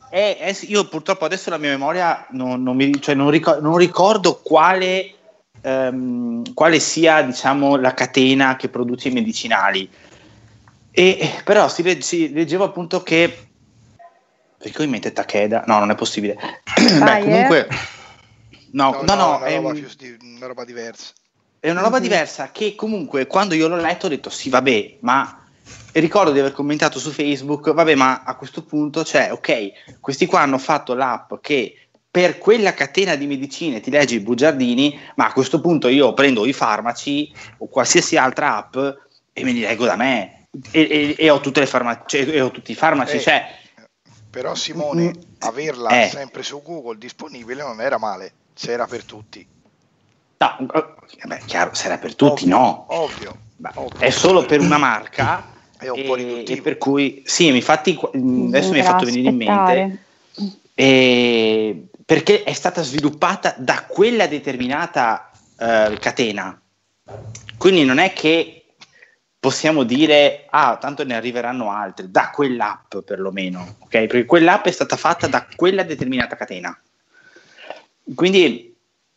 è, è- io purtroppo adesso la mia memoria non, non mi, cioè non, ricor- non ricordo quale, ehm, quale sia, diciamo, la catena che produce i medicinali. E, però si, legge- si leggevo appunto che, perché in mente Takeda, no, non è possibile. Beh, Bayer? comunque, no, No, no, no, no, una è, roba, più, di- una roba diversa. è una roba Mhm. diversa che comunque quando io l'ho letto ho detto sì, vabbè, ma e ricordo di aver commentato su Facebook, vabbè, ma a questo punto, cioè, ok, questi qua hanno fatto l'app che per quella catena di medicine ti legge i bugiardini, ma a questo punto io prendo i farmaci o qualsiasi altra app e me li leggo da me e, e- e ho tutte le farmacie e ho tutti i farmaci, Eh, cioè Però Simone, mm, averla eh. sempre su Google disponibile non era male, se era per tutti. No, eh, beh, chiaro, se era per tutti, Ovvio, no. Ovvio, Beh, ovvio. è solo per una marca È un po' e, riduttivo. e per cui sì, infatti qu- mh, adesso mi hai Dovrà fatto venire in mente aspettare. e- perché è stata sviluppata da quella determinata eh, catena, quindi non è che possiamo dire ah, tanto ne arriveranno altre da quell'app perlomeno, ok? Perché quell'app è stata fatta da quella determinata catena, quindi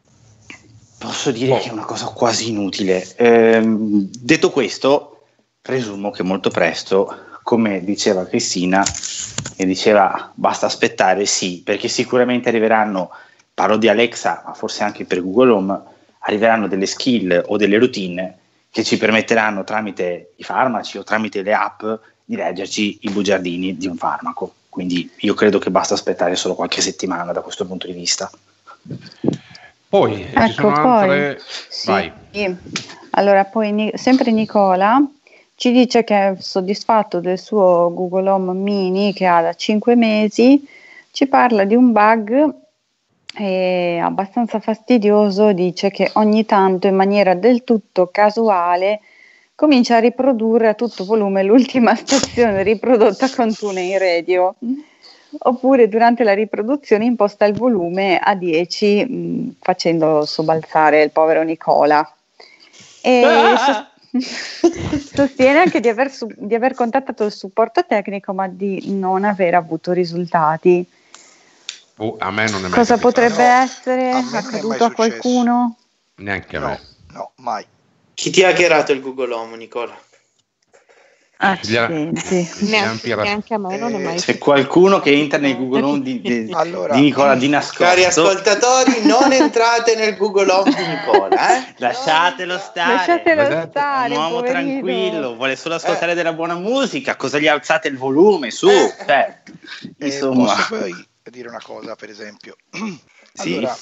posso dire Oh. che è una cosa quasi inutile. Ehm, detto questo, presumo che molto presto, come diceva Cristina, e diceva basta aspettare, sì, perché sicuramente arriveranno, parlo di Alexa, ma forse anche per Google Home, arriveranno delle skill o delle routine che ci permetteranno tramite i farmaci o tramite le app di leggerci i bugiardini di un farmaco. Quindi io credo che basta aspettare solo qualche settimana da questo punto di vista. Poi eh, ci Ecco, sono poi, altre. sì. Vai. Allora, poi Ni- sempre Nicola ci dice che è soddisfatto del suo Google Home Mini che ha da cinque mesi, ci parla di un bug eh, abbastanza fastidioso, dice che ogni tanto in maniera del tutto casuale comincia a riprodurre a tutto volume l'ultima stazione riprodotta con TuneIn Radio. Oppure durante la riproduzione imposta il volume a dieci, mh, facendo sobbalzare il povero Nicola. E Ah! sos- sostiene anche di aver, su- di aver contattato il supporto tecnico, ma di non aver avuto risultati. Oh, a me non è mai Cosa capitato. potrebbe No, essere a me non è mai accaduto a successo. qualcuno? Neanche a No, me. no, mai. Chi ti ha hackerato il Google Home, Nicola? Gliela- Accidenti. gli han Neanche, pira- neanche a me non è Eh, mai C'è successo. qualcuno che entra nel Google Home di, di- Allora, di Nicola di nascosto. Cari ascoltatori, non entrate nel Google Home di Nicola, eh? Lasciatelo stare. Lasciatelo Vedete? È stare, un uomo poverino. tranquillo, vuole solo ascoltare della buona musica. Cosa gli alzate il volume? Su, cioè, eh, insomma, posso poi dire una cosa, per esempio. Sì. Allora,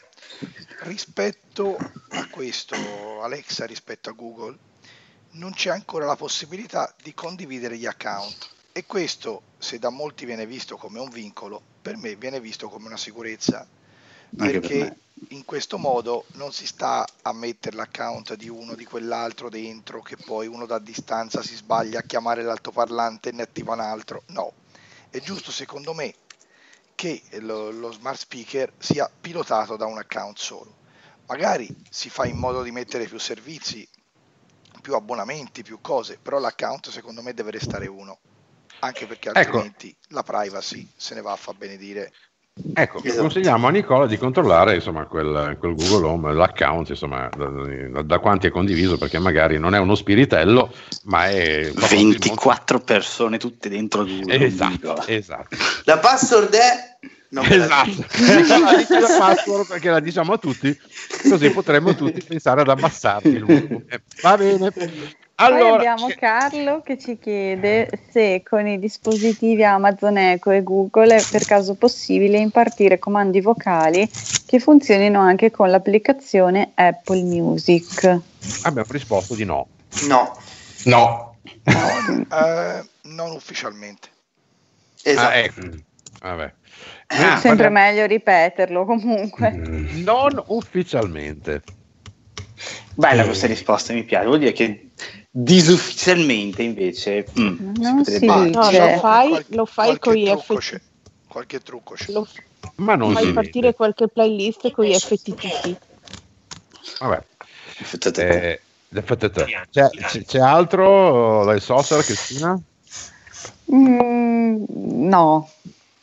rispetto a questo, Alexa, rispetto a Google, non c'è ancora la possibilità di condividere gli account. E questo, se da molti viene visto come un vincolo, per me viene visto come una sicurezza. Anche per Perché me. in questo modo non si sta a mettere l'account di uno di quell'altro dentro, che poi uno da distanza si sbaglia a chiamare l'altoparlante e ne attiva un altro. No, è giusto secondo me che lo, lo smart speaker sia pilotato da un account solo. Magari si fa in modo di mettere più servizi, più abbonamenti, più cose, però l'account secondo me deve restare uno, anche perché Ecco. altrimenti la privacy se ne va a fa benedire. Ecco, Esatto. consigliamo a Nicola di controllare insomma quel, quel Google Home, l'account, insomma, da, da quanti è condiviso, perché magari non è uno spiritello, ma è ventiquattro persone tutte dentro Google Home di Esatto, Nicola. esatto. La password è... non me la dico. Esatto. Nicola, dici la password perché la diciamo a tutti, così potremmo tutti pensare ad abbassarti il volume. Va bene. Poi Allora, abbiamo Carlo che ci chiede se con i dispositivi Amazon Echo e Google è per caso possibile impartire comandi vocali che funzionino anche con l'applicazione Apple Music. abbiamo risposto di no. No, No. Eh, non ufficialmente. esatto. Ah, ecco. Vabbè. Ah, Noi Sempre parliamo- meglio ripeterlo comunque. Non ufficialmente. Bella Eh. questa risposta, mi piace. Vuol dire che disufficialmente invece mm, Non si si potrebbe- dice. No, Cioè, lo fai, qualche- lo fai qualche con gli trucco F c'è, qualche trucco c'è. lo Ma non fai si partire vede. qualche playlist con gli F T T C. Vabbè. Effettivamente. Eh, le fate te. C'è, c'è- c'è altro dai social, Cristina? mm, no.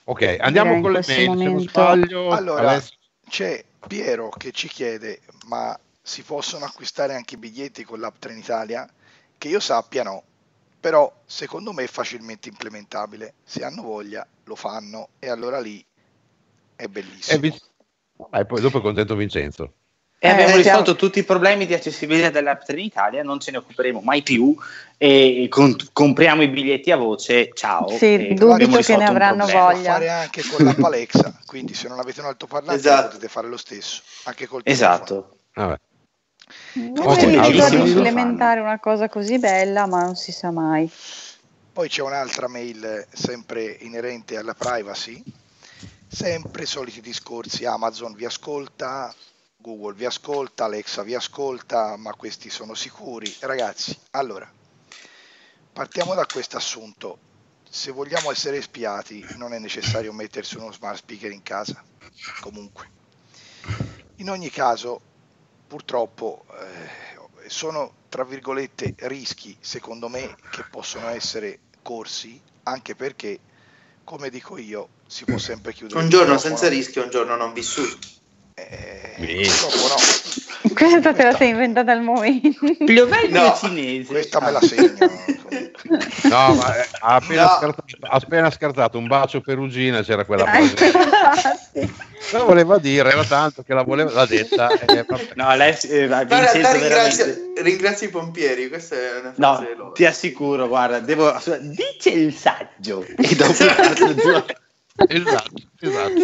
Ok, andiamo Direi con in le questo mail, se non momento. sbaglio. Allora, Alessio. c'è Piero che ci chiede, ma si possono acquistare anche i biglietti con l'app Trenitalia? Che io sappia no, però secondo me è facilmente implementabile. Se hanno voglia lo fanno e allora lì è E bellissimo. vi- eh, poi dopo è contento Vincenzo. E Eh, abbiamo siamo- risolto tutti i problemi di accessibilità dell'app Trenitalia, non ce ne occuperemo mai più e con- compriamo i biglietti a voce, ciao. Sì, e dubito abbiamo che risolto ne un avranno problema. Può voglia. fare anche con l'app Alexa, quindi se non avete un altoparlante Esatto. potete fare lo stesso, anche col telefono. Esatto. Vabbè. Non Ok, è difficile bellissimo, di lo implementare una cosa così bella, ma non si sa mai. Poi c'è un'altra mail eh, sempre inerente alla privacy, sempre soliti discorsi, Amazon vi ascolta, Google vi ascolta, Alexa vi ascolta, ma questi sono sicuri? Ragazzi, allora, partiamo da questo assunto. Se vogliamo essere spiati non è necessario mettersi uno smart speaker in casa, comunque. In ogni caso, purtroppo eh, sono tra virgolette rischi, secondo me, che possono essere corsi, anche perché, come dico io, si può sempre chiudere Un il giorno microfono. senza rischio, un giorno non vissuto. Eh, Sì. purtroppo no. Questa te la sei inventata al momento. Piovendo No, cinese. Questa me Ah. la segno. comunque. No, ma eh, ha appena, No. scherzato, ha appena scherzato un bacio perugina, c'era quella Eh, frase. infatti. Lo voleva dire, era tanto che la voleva, l'ha detta. E vabbè. No, lei, eh, Ma in realtà Vincenzo ringrazia, veramente... ringrazia i pompieri, questa è una No, frase loro. ti assicuro, guarda, devo... dice il saggio e dopo parto giù. Esatto, esatto.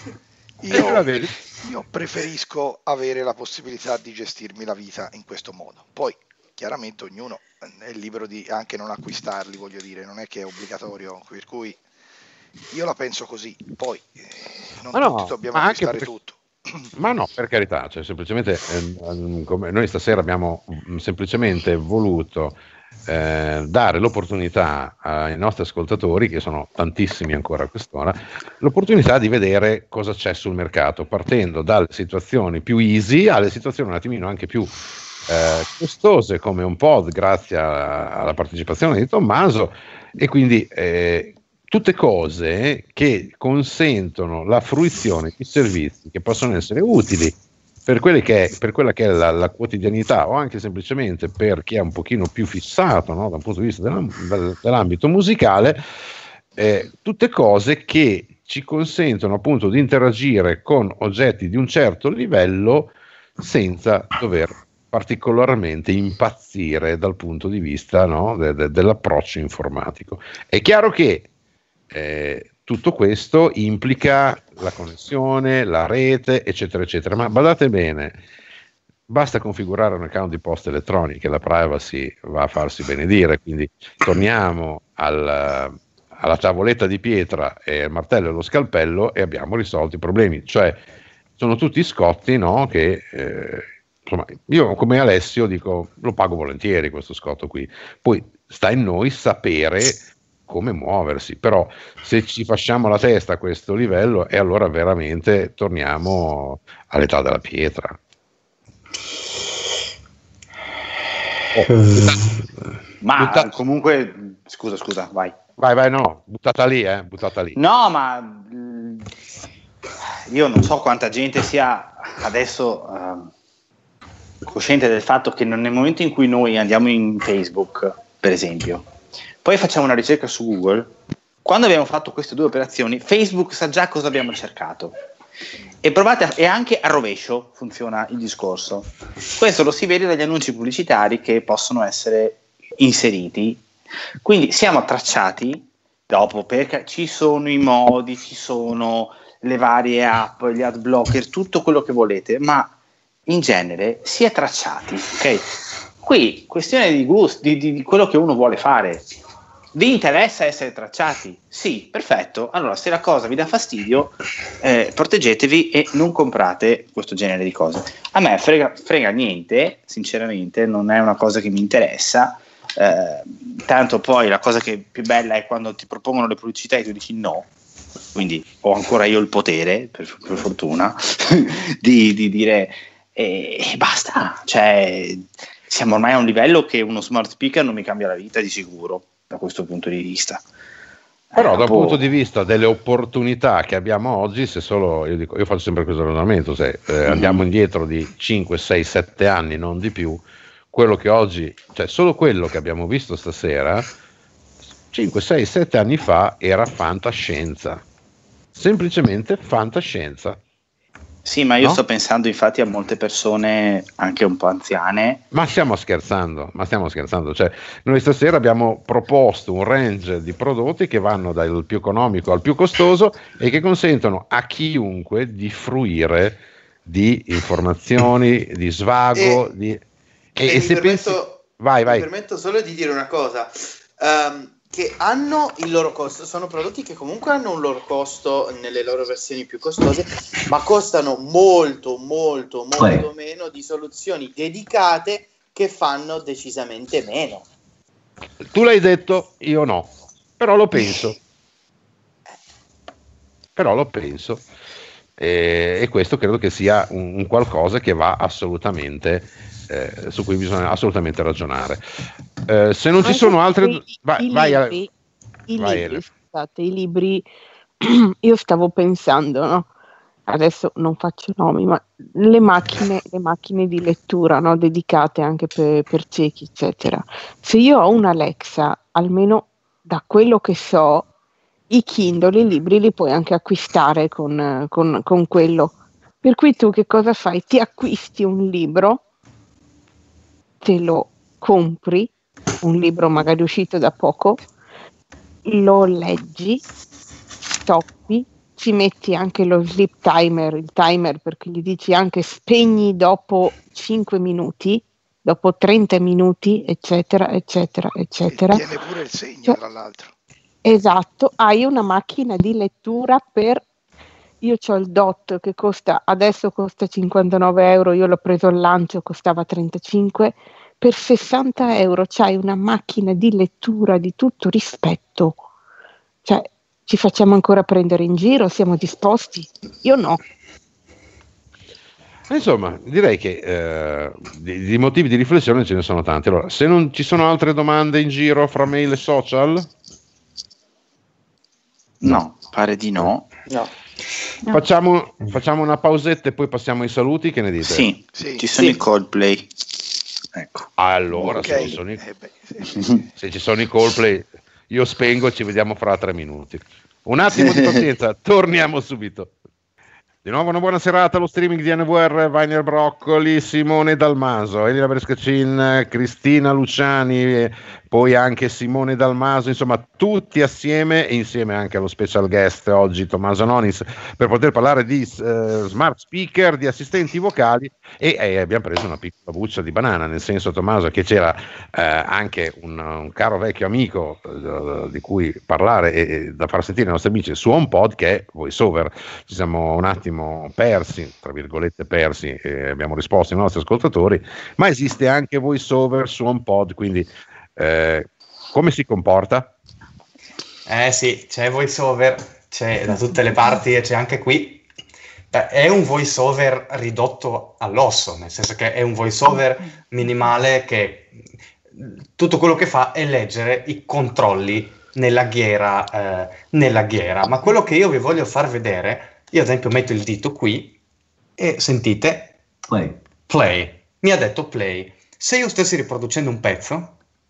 E Io, la vedi? io preferisco avere la possibilità di gestirmi la vita in questo modo. Poi, chiaramente, ognuno è libero di anche non acquistarli, voglio dire, non è che è obbligatorio, per cui io la penso così. Poi, eh, non Ma no, tutti dobbiamo ma anche acquistare perché- tutto. Ma no, per carità, cioè, semplicemente ehm, ehm, come noi stasera abbiamo mm, semplicemente voluto eh, dare l'opportunità ai nostri ascoltatori, che sono tantissimi ancora a quest'ora, l'opportunità di vedere cosa c'è sul mercato, partendo dalle situazioni più easy alle situazioni un attimino anche più eh, costose, come un pod, grazie a- alla partecipazione di Tommaso, e quindi eh, tutte cose che consentono la fruizione di servizi che possono essere utili per, quelle che è, per quella che è la, la quotidianità, o anche semplicemente per chi è un pochino più fissato, no, dal punto di vista della- del- dell'ambito musicale, eh, tutte cose che ci consentono appunto di interagire con oggetti di un certo livello senza dover particolarmente impazzire dal punto di vista, no, de- de- dell'approccio informatico. È chiaro che eh, tutto questo implica la connessione, la rete, eccetera, eccetera. Ma badate bene, basta configurare un account di posta elettronica e la privacy va a farsi benedire. Quindi torniamo al, alla tavoletta di pietra e al martello e allo scalpello e abbiamo risolto i problemi. Cioè, sono tutti scotti, no, che eh, insomma, io come Alessio dico, lo pago volentieri questo scotto qui. Poi sta in noi sapere come muoversi, però se ci facciamo la testa a questo livello e allora veramente torniamo all'età della pietra. Oh, butta- Ma butta- comunque, scusa, scusa, vai. vai, vai, no, buttata lì, eh, buttata lì. No, ma mh, io non so quanta gente sia adesso ehm, cosciente del fatto che nel momento in cui noi andiamo in Facebook, per esempio, poi facciamo una ricerca su Google, quando abbiamo fatto queste due operazioni, Facebook sa già cosa abbiamo cercato. E provate a, e anche a rovescio funziona il discorso. Questo lo si vede dagli annunci pubblicitari che possono essere inseriti. Quindi siamo tracciati dopo, perché ci sono i modi, ci sono le varie app, gli ad blocker, tutto quello che volete, ma in genere si è tracciati, ok? Qui questione di gusto, di, di, di quello che uno vuole fare. Vi interessa essere tracciati? Sì, perfetto. Allora, se la cosa vi dà fastidio, eh, proteggetevi e non comprate questo genere di cose. A me frega, frega niente, sinceramente, non è una cosa che mi interessa. Eh, tanto poi la cosa che è più bella è quando ti propongono le pubblicità e tu dici no. Quindi ho ancora io il potere, per, per fortuna, di, di dire e eh, basta. Cioè, siamo ormai a un livello che uno smart speaker non mi cambia la vita di sicuro. Da questo punto di vista, Però dal boh. punto di vista delle opportunità che abbiamo oggi, se solo, io, dico, io faccio sempre questo ragionamento, se eh, mm-hmm. andiamo indietro di cinque, sei, sette anni, non di più, quello che oggi, cioè solo quello che abbiamo visto stasera, cinque, sei, sette anni fa era fantascienza, semplicemente fantascienza. Sì, ma io no? sto pensando infatti a molte persone anche un po' anziane. Ma stiamo scherzando, ma stiamo scherzando, cioè noi stasera abbiamo proposto un range di prodotti che vanno dal più economico al più costoso e che consentono a chiunque di fruire di informazioni, di svago, E- di... e, E, e mi, se pensi... permetto, Vai, vai. mi permetto solo di dire una cosa, ehm, che hanno il loro costo, sono prodotti che comunque hanno un loro costo nelle loro versioni più costose, ma costano molto, molto, molto meno di soluzioni dedicate che fanno decisamente meno. Tu l'hai detto, io no, però lo penso. Però lo penso. E, e questo credo che sia un, un qualcosa che va assolutamente, eh, su cui bisogna assolutamente ragionare. Eh, se non ci Anche sono altre... i, vai, i vai, libri, i vai, libri, Ele. scusate, i libri, io stavo pensando, no? Adesso non faccio nomi, ma le macchine, le macchine di lettura, no? Dedicate anche per, per ciechi, eccetera. Se io ho un Alexa, almeno da quello che so, i Kindle, i libri li puoi anche acquistare con, con, con quello. Per cui tu che cosa fai? Ti acquisti un libro, te lo compri, un libro magari uscito da poco, lo leggi, stoppi, ci metti anche lo sleep timer, il timer perché gli dici anche spegni dopo cinque minuti, dopo trenta minuti, eccetera, eccetera, eccetera. Tiene pure il segno, Cioè, tra l'altro. esatto, hai una macchina di lettura per... Io ho il Dot che costa, adesso costa cinquantanove euro, io l'ho preso al lancio, costava trentacinque, per sessanta euro c'hai una macchina di lettura di tutto rispetto. Cioè, ci facciamo ancora prendere in giro? Siamo disposti? Io no. Insomma, direi che eh, di, di motivi di riflessione ce ne sono tanti. Allora, se non ci sono altre domande in giro fra mail e social? No, pare di no. No. No. Facciamo, facciamo una pausetta e poi passiamo ai saluti, che ne dite? Sì, Sì. ci sono Sì. i Coldplay. Ecco. Allora, Ok. se, ci sono i, Eh beh, sì, sì. se ci sono i Coldplay, io spengo e ci vediamo fra tre minuti. Un attimo di pazienza, torniamo subito. Di nuovo una buona serata allo streaming di N V R, Vainer Broccoli, Simone Dalmaso, Elena Brescacin, Cristina Luciani, poi anche Simone Dalmaso, insomma tutti assieme e insieme anche allo special guest oggi Tommaso Nonis per poter parlare di uh, smart speaker, di assistenti vocali e eh, abbiamo preso una piccola buccia di banana, nel senso Tommaso che c'era eh, anche un, un caro vecchio amico uh, di cui parlare e, e da far sentire ai nostri amici su HomePod che è VoiceOver. Ci siamo un attimo persi, tra virgolette persi, e abbiamo risposto ai nostri ascoltatori, ma esiste anche VoiceOver su HomePod, quindi eh, come si comporta? Eh sì, c'è VoiceOver, c'è da tutte le parti e c'è anche qui. Beh, è un VoiceOver ridotto all'osso, nel senso che è un VoiceOver minimale che tutto quello che fa è leggere i controlli nella ghiera, eh, nella ghiera. Ma quello che io vi voglio far vedere, io ad esempio metto il dito qui e sentite Play. play, mi ha detto play. Se io stessi riproducendo un pezzo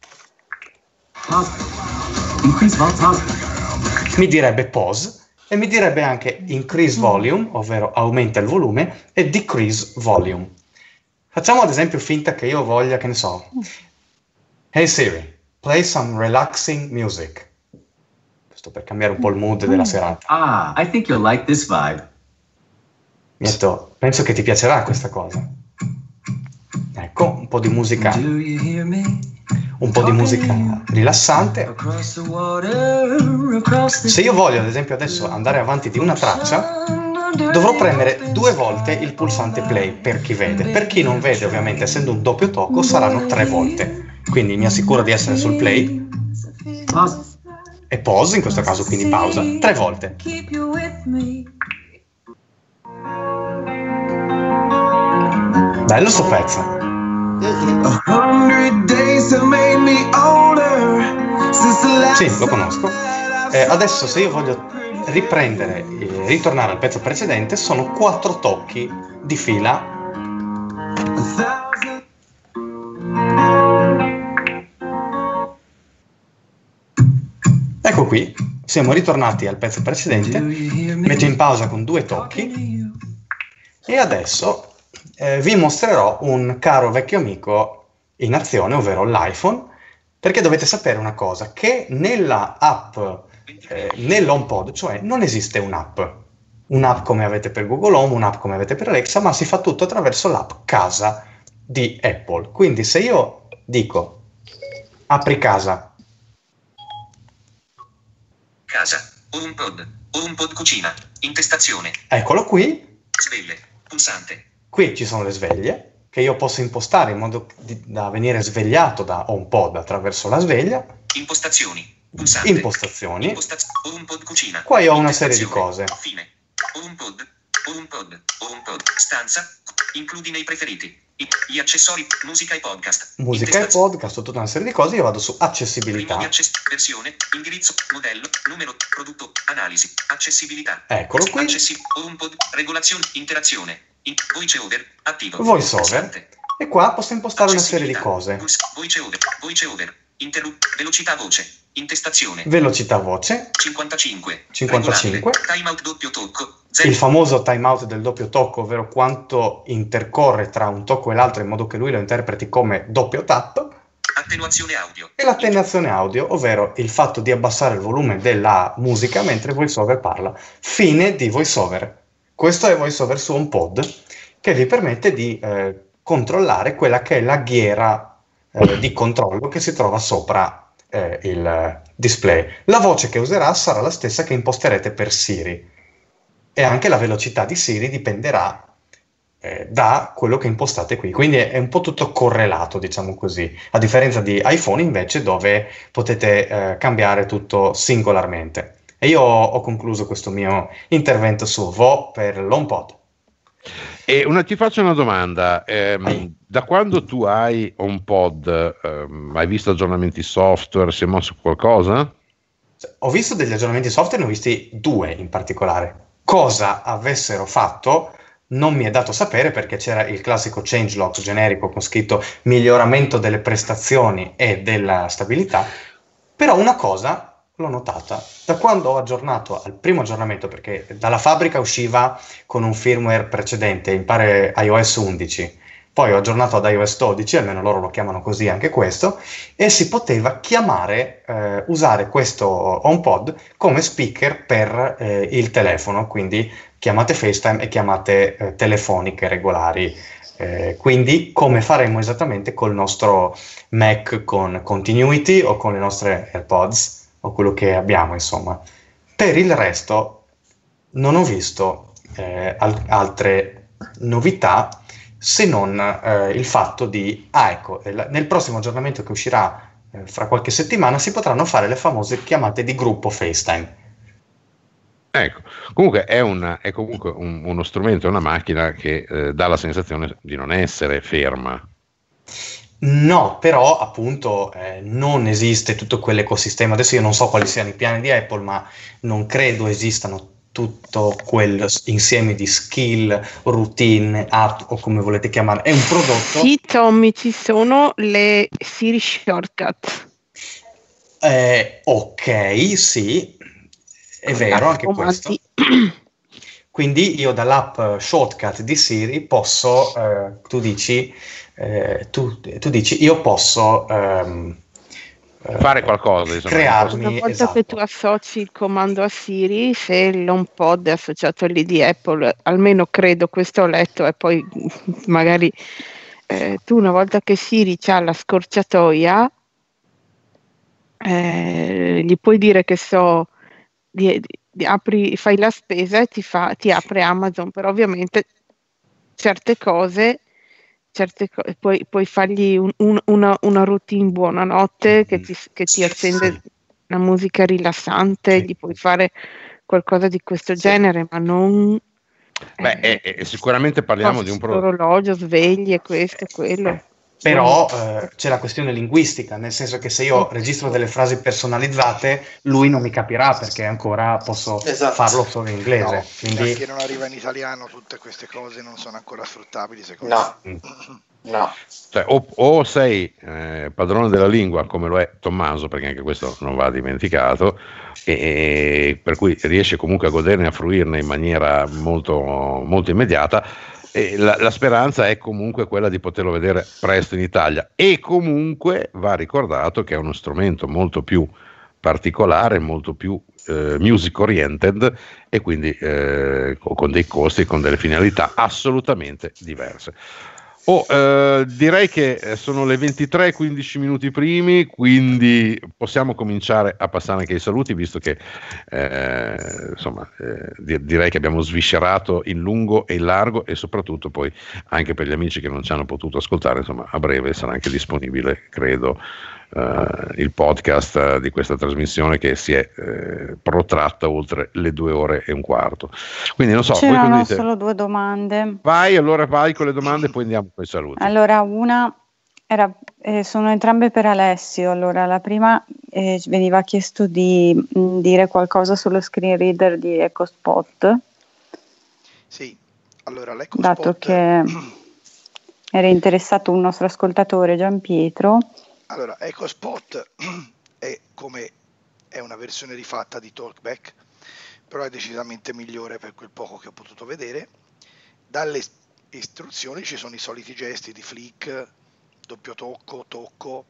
Pause. Increase vol- pause. mi direbbe pause e mi direbbe anche increase volume, ovvero aumenta il volume, e decrease volume. Facciamo ad esempio finta che io voglia, che ne so, hey Siri, play some relaxing music. Questo per cambiare un po' il mood della serata. Ah, I think you'll like this vibe. Mi ha detto, penso che ti piacerà questa cosa. Ecco, un po' di musica, Do you hear me? un po' di musica rilassante. Across the water, across the Se io voglio ad esempio adesso andare avanti di una traccia, dovrò premere due volte il pulsante play per chi vede. Per chi non vede, ovviamente, essendo un doppio tocco, saranno tre volte. Quindi mi assicuro di essere sul play pause. e pause, in questo caso quindi pausa, tre volte. Bello sto pezzo. A hundred days have made me older since the last Sì, lo conosco. time eh, adesso se io voglio riprendere, eh, ritornare al pezzo precedente, sono quattro tocchi di fila. Ecco qui, siamo ritornati al pezzo precedente, metto in pausa con due tocchi e adesso eh, vi mostrerò un caro vecchio amico in azione, ovvero l'iPhone, perché dovete sapere una cosa, che nella app, eh, nell'HomePod, cioè non esiste un'app, un'app come avete per Google Home, un'app come avete per Alexa, ma si fa tutto attraverso l'app casa di Apple. Quindi se io dico apri casa, casa, HomePod, HomePod cucina, intestazione, eccolo qui, sveglie, pulsante, qui ci sono le sveglie che io posso impostare in modo di, da venire svegliato da HomePod attraverso la sveglia. Impostazioni, pulsante, impostazioni, Impostaz- HomePod cucina, qua io ho una serie di cose. Fine, HomePod, HomePod, HomePod, stanza, includi nei preferiti, I- gli accessori, musica e podcast, Musica e podcast, tutta una serie di cose. Io vado su accessibilità. Primo di access- versione, indirizzo, modello, numero, prodotto, analisi, accessibilità. Eccolo qui. Accessi- HomePod, regolazione, interazione, in- voice over, attivo. Voice over. Pulsante. E qua posso impostare una serie di cose. Puls- Voice over, voice over, interrupt, velocità voce, intestazione, Velocità voce, cinquantacinque, cinquantacinque. regolabile, timeout doppio tocco, zero. Il famoso timeout del doppio tocco, ovvero quanto intercorre tra un tocco e l'altro in modo che lui lo interpreti come doppio tap. Attenuazione audio. E l'attenuazione audio, ovvero il fatto di abbassare il volume della musica mentre VoiceOver parla. Fine di VoiceOver. Questo è VoiceOver su HomePod, che vi permette di eh, controllare quella che è la ghiera eh, di controllo che si trova sopra eh, il display. La voce che userà sarà la stessa che imposterete per Siri, e anche la velocità di Siri dipenderà eh, da quello che impostate qui, quindi è, è un po' tutto correlato, diciamo così, a differenza di iPhone invece, dove potete eh, cambiare tutto singolarmente. E io ho, ho concluso questo mio intervento su Vo per l'HomePod. E una, ti faccio una domanda, ehm, da quando tu hai HomePod, ehm, hai visto aggiornamenti software, si è mosso qualcosa? Ho visto degli aggiornamenti software, ne ho visti due in particolare. Cosa avessero fatto non mi è dato sapere, perché c'era il classico changelog generico con scritto miglioramento delle prestazioni e della stabilità, però una cosa l'ho notata: da quando ho aggiornato al primo aggiornamento, perché dalla fabbrica usciva con un firmware precedente, mi pare iOS undici, poi ho aggiornato ad iOS dodici, almeno loro lo chiamano così anche questo, e si poteva chiamare, eh, usare questo HomePod come speaker per eh, il telefono, quindi chiamate FaceTime e chiamate eh, telefoniche regolari. Eh, quindi come faremo esattamente col nostro Mac con Continuity o con le nostre AirPods o quello che abbiamo, insomma. Per il resto non ho visto eh, al- altre novità, se non eh, il fatto di, ah ecco, el- nel prossimo aggiornamento che uscirà eh, fra qualche settimana si potranno fare le famose chiamate di gruppo FaceTime. Ecco, comunque è, una, è comunque un- uno strumento, è una macchina che eh, dà la sensazione di non essere ferma. No, però appunto eh, non esiste tutto quell'ecosistema. Adesso io non so quali siano i piani di Apple, ma non credo esistano tutto quel s- insieme di skill, routine, app o come volete chiamare. È un prodotto. Sì, Tommy, ci sono le Siri Shortcut. Eh, ok, sì, è vero anche questo. Quindi io dall'app Shortcut di Siri posso, eh, tu dici, eh, tu, tu dici, io posso ehm, eh, Fare qualcosa, insomma. crearmi, Una volta esatto. che tu associ il comando a Siri, se l'HomePod è associato all'I D Apple, almeno credo, questo ho letto, e poi magari eh, tu una volta che Siri c'ha la scorciatoia, eh, gli puoi dire che so, di, di- apri, fai la spesa e ti, fa, ti apre Amazon, però ovviamente certe cose, certe co- puoi, puoi fargli un- un- una, una routine buonanotte che ti, che ti accende Sì. una musica rilassante, Sì. gli puoi fare qualcosa di questo genere, ma non Beh, eh, e- e sicuramente parliamo di un prodotto. orologio, sveglie, questo e quello. però eh, c'è la questione linguistica, nel senso che se io registro delle frasi personalizzate, lui non mi capirà perché ancora posso Esatto. farlo solo in inglese. No, fino a Quindi che non arriva in italiano tutte queste cose non sono ancora sfruttabili, secondo No, me. no. Cioè, o, o sei eh, padrone della lingua come lo è Tommaso, perché anche questo non va dimenticato, e, e per cui riesce comunque a goderne e a fruirne in maniera molto, molto immediata. E la, la speranza è comunque quella di poterlo vedere presto in Italia, e comunque va ricordato che è uno strumento molto più particolare, molto più eh, music oriented, e quindi eh, con dei costi e con delle finalità assolutamente diverse. Oh, eh, direi che sono le ventitré e quindici minuti primi, quindi possiamo cominciare a passare anche ai saluti, visto che eh, insomma eh, di- direi che abbiamo sviscerato in lungo e in largo, e soprattutto poi anche per gli amici che non ci hanno potuto ascoltare, insomma a breve sarà anche disponibile, credo, eh, il podcast eh, di questa trasmissione, che si è eh, protratta oltre le due ore e un quarto. Quindi non so, voi cosa C'erano dite? solo due domande. Vai, allora vai con le domande e poi andiamo con i saluti. Allora, una era, eh, sono entrambe per Alessio. Allora, la prima eh, veniva chiesto di mh, dire qualcosa sullo screen reader di EcoSpot, Sì, allora dato l'EcoSpot, che era interessato un nostro ascoltatore, Gian Pietro. allora, EcoSpot è come è una versione rifatta di Talkback, però è decisamente migliore per quel poco che ho potuto vedere. Dalle ist- istruzioni ci sono i soliti gesti di flick, doppio tocco, tocco,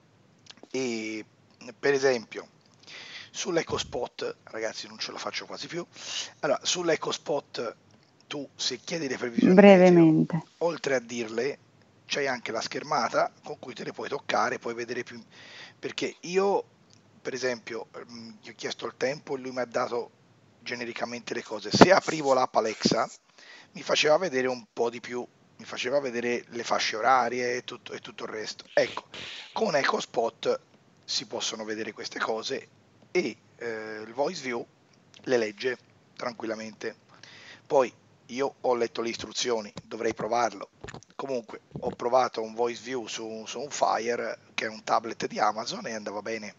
e per esempio sull'EcoSpot, ragazzi non ce la faccio quasi più, allora sull'EcoSpot tu, se chiedi le previsioni meteo, Brevemente. oltre a dirle c'hai anche la schermata con cui te le puoi toccare, puoi vedere più, perché io per esempio mm, gli ho chiesto il tempo e lui mi ha dato genericamente le cose. Se aprivo l'app Alexa mi faceva vedere un po' di più, mi faceva vedere le fasce orarie e tutto, e tutto il resto. Ecco, con EcoSpot si possono vedere queste cose, e eh, il Voice View le legge tranquillamente. Poi io ho letto le istruzioni, dovrei provarlo. Comunque ho provato un Voice View su, su un Fire, che è un tablet di Amazon, e andava bene.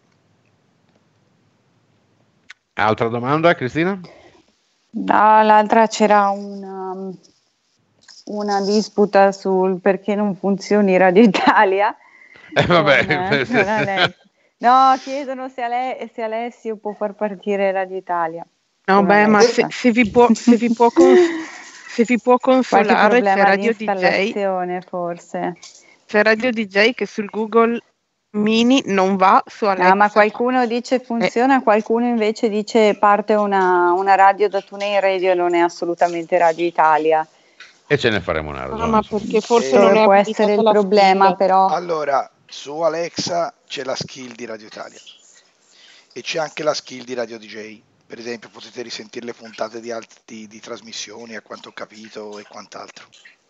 Altra domanda, Cristina? Dall'altra c'era una, una disputa sul perché non funzioni Radio Italia. Eh, Con, vabbè, eh, con Alessio. No, chiedono se, Ale- se Alessio può far partire Radio Italia. No, Con beh, ma se, Alexa. se vi può, se vi può, cons- se vi può Qualche consolare, c'è problema di Radio D J, installazione forse. c'è Radio D J che sul Google Mini non va, su Alexa. No, ma qualcuno dice funziona, qualcuno invece dice parte una, una radio da TuneIn Radio e non è assolutamente Radio Italia. E ce ne faremo una ragione. Ah, ma perché forse Eh, non è Può abilitata essere il la problema, skill. però. Allora, su Alexa c'è la skill di Radio Italia e c'è anche la skill di Radio D J. Per esempio potete risentire le puntate di, alt- di, di trasmissioni, a quanto ho capito, e quant'altro.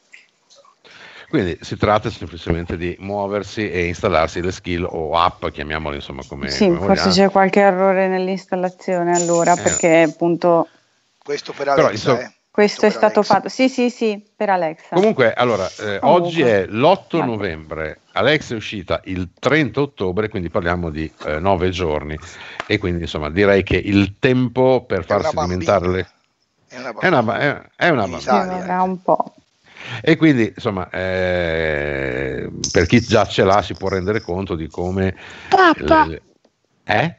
Quindi si tratta semplicemente di muoversi e installarsi le skill o app, chiamiamole insomma come, Sì, come forse vogliamo. c'è qualche errore nell'installazione allora, Eh. perché appunto Questo per Però, Alexa, insomma, eh. questo è per stato Alexa. fatto. Sì, sì, sì, per Alexa. Comunque, allora, eh, Comunque. oggi è l'otto Vabbè. novembre, Alexa è uscita il trenta ottobre, quindi parliamo di eh, nove giorni, e quindi insomma direi che il tempo per È una farsi bambina. diventare le... È una È una, ba- è, è una In bambina. Ci Italia. vorrà un po'. E quindi insomma eh, per chi già ce l'ha si può rendere conto di come Papà. le- eh?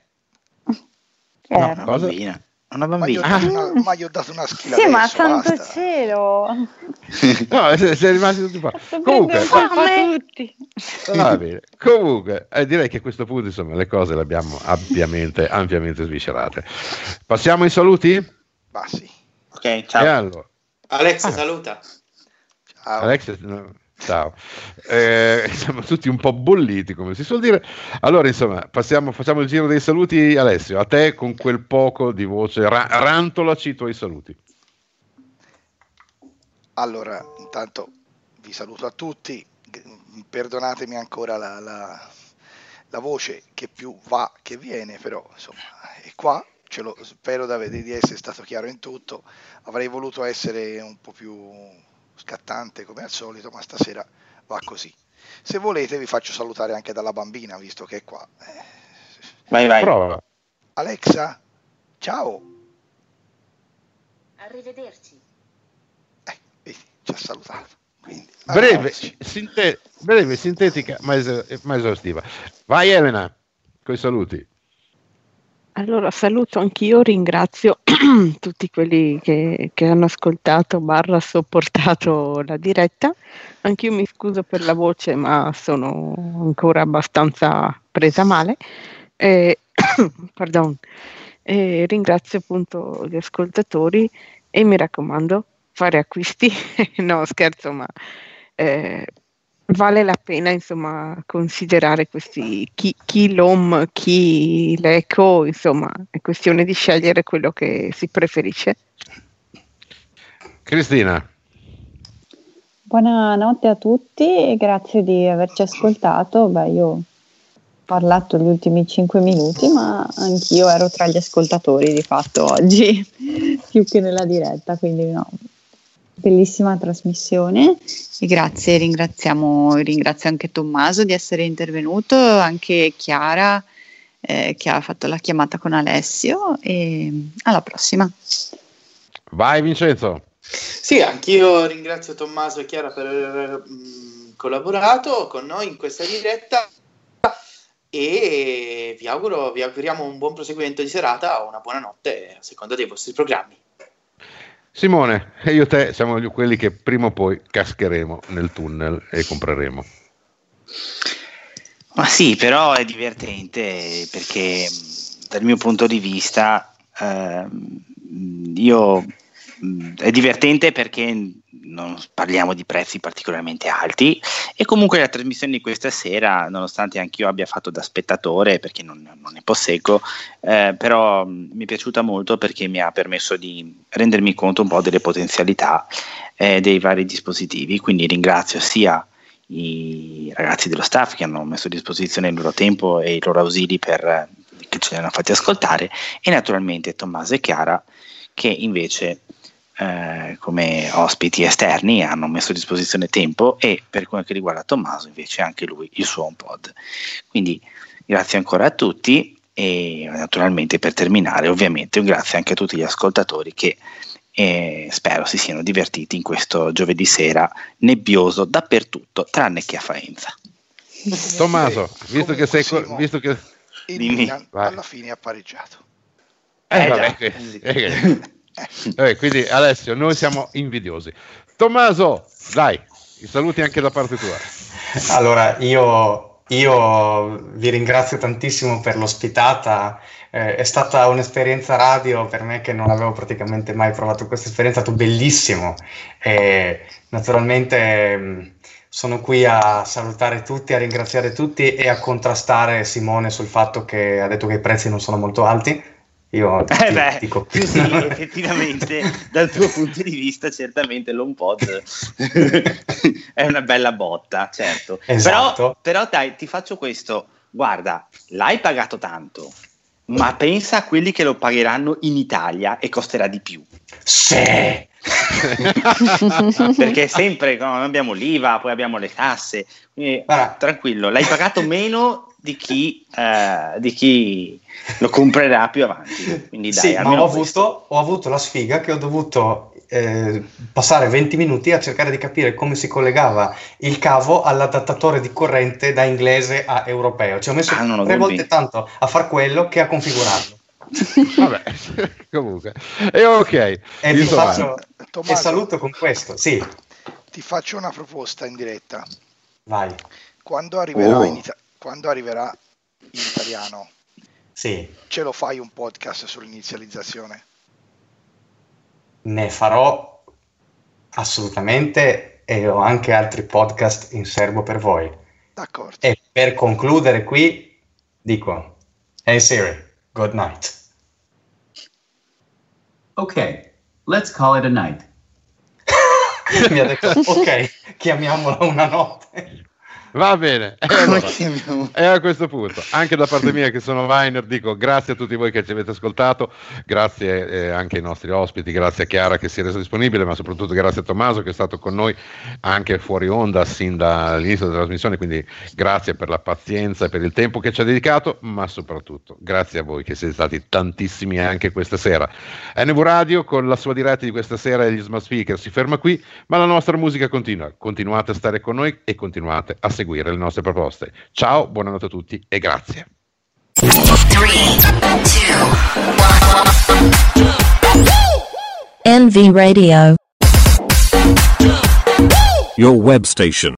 Eh, No, una cosa? bambina. Una Ma gli ho bambina. dato una, ma gli ho dato una skill Sì, ma adesso, santo basta. cielo. No, si è rimasti tutti qua. Sto Comunque, prendendo un po' tutti. va bene. Comunque, eh, direi che a questo punto insomma le cose le abbiamo ampiamente, ampiamente sviscerate. Passiamo ai saluti? Ma sì. Ok, E ciao. allora, Alexa, Ah. saluta. Ciao. Alex, no, ciao. Eh, siamo tutti un po' bolliti, come si suol dire. Allora, insomma, passiamo, facciamo il giro dei saluti. Alessio, a te con quel poco di voce, ra- rantolaci i tuoi saluti. Allora, intanto vi saluto a tutti, g- perdonatemi ancora la, la- la voce che più va che viene, però insomma è qua, ce lo, spero da- di essere stato chiaro in tutto. Avrei voluto essere un po' più scattante come al solito, ma stasera va così. Se volete vi faccio salutare anche dalla bambina, visto che è qua. Eh, Vai, vai. Prova. Alexa, ciao. Arrivederci. Eh, vedi, ci ha salutato. Quindi, Breve, arrivederci. sinte- breve, sintetica, ma, es- ma esaustiva. Vai Elena, coi saluti. Allora saluto anch'io, ringrazio tutti quelli che, che hanno ascoltato barra sopportato la diretta. Anch'io mi scuso per la voce, ma sono ancora abbastanza presa male. Eh, pardon. Eh, ringrazio appunto gli ascoltatori e mi raccomando, fare acquisti, no scherzo, ma eh, vale la pena insomma considerare questi chi, chi l'home, chi l'eco, insomma è questione di scegliere quello che si preferisce. Cristina. Buonanotte a tutti e grazie di averci ascoltato. Beh, io ho parlato gli ultimi cinque minuti, ma anch'io ero tra gli ascoltatori di fatto oggi, più che nella diretta, quindi no. Bellissima trasmissione e grazie, ringraziamo, ringrazio anche Tommaso di essere intervenuto, anche Chiara eh, che ha fatto la chiamata con Alessio e alla prossima. Vai Vincenzo. Sì, anch'io ringrazio Tommaso e Chiara per aver mh, collaborato con noi in questa diretta e vi auguro, vi auguriamo un buon proseguimento di serata o una buona notte a seconda dei vostri programmi. Simone, e io e te siamo quelli che prima o poi cascheremo nel tunnel e compreremo. Ma sì, però è divertente perché dal mio punto di vista eh, io è divertente perché non parliamo di prezzi particolarmente alti e comunque la trasmissione di questa sera, nonostante anch'io abbia fatto da spettatore perché non, non ne posseggo, eh, però mi è piaciuta molto perché mi ha permesso di rendermi conto un po' delle potenzialità eh, dei vari dispositivi, quindi ringrazio sia i ragazzi dello staff che hanno messo a disposizione il loro tempo e i loro ausili per, che ce li hanno fatti ascoltare e naturalmente Tommaso e Chiara che invece Eh, come ospiti esterni hanno messo a disposizione tempo e per quello che riguarda Tommaso invece anche lui il suo HomePod. Quindi grazie ancora a tutti e naturalmente per terminare ovviamente un grazie anche a tutti gli ascoltatori che eh, spero si siano divertiti in questo giovedì sera nebbioso dappertutto tranne che a Faenza. Tommaso, visto che sei co- visto che il Milan alla fine ha pareggiato. Eh, Eh, vabbè, già. che- eh, eh, quindi Alessio, noi siamo invidiosi. Tommaso, dai, i saluti anche da parte tua. Allora, io, io vi ringrazio tantissimo per l'ospitata. Eh, è stata un'esperienza radio per me che non avevo praticamente mai provato questa esperienza, è stato bellissimo. E naturalmente mh, sono qui a salutare tutti, a ringraziare tutti e a contrastare Simone sul fatto che ha detto che i prezzi non sono molto alti. Io Eh ti- beh, dico sì, sì, effettivamente dal tuo punto di vista certamente l'HomePod è una bella botta, certo. Esatto. Però, però dai, ti faccio questo, guarda, l'hai pagato tanto, ma pensa a quelli che lo pagheranno in Italia e costerà di più. Sì. Perché sempre no, noi abbiamo l'I V A, poi abbiamo le tasse, quindi Guarda. tranquillo, l'hai pagato meno di chi, eh, di chi lo comprerà più avanti. Quindi dai, Sì, ma almeno ho questo. avuto, ho avuto la sfiga che ho dovuto eh, passare venti minuti a cercare di capire come si collegava il cavo all'adattatore di corrente da inglese a europeo. Ci ho messo Ah, non ho tre dubbi. volte tanto a far quello che a configurarlo. Vabbè, comunque. E ok. E, vi Insomma, faccio, Tommaso. e saluto con questo. Sì, Ti faccio una proposta in diretta. vai. Quando arriverà, Oh. in, ita- quando arriverà in italiano, Sì, ce lo fai un podcast sull'inizializzazione? ne farò assolutamente e ho anche altri podcast in serbo per voi. D'accordo. E per concludere qui dico, hey Siri, good night. Okay, let's call it a night. Mi ha detto, ok, chiamiamola una notte. Va bene, e, allora, e a questo punto, anche da parte mia che sono Viner, dico grazie a tutti voi che ci avete ascoltato, grazie eh, anche ai nostri ospiti, grazie a Chiara che si è resa disponibile, ma soprattutto grazie a Tommaso che è stato con noi anche fuori onda sin dall'inizio della trasmissione, quindi grazie per la pazienza e per il tempo che ci ha dedicato, ma soprattutto grazie a voi che siete stati tantissimi anche questa sera. N V Radio con la sua diretta di questa sera e gli smart speaker si ferma qui, ma la nostra musica continua. Continuate a stare con noi e continuate a seguire le nostre proposte. Ciao, buonanotte a tutti e grazie. N V Radio, your web station.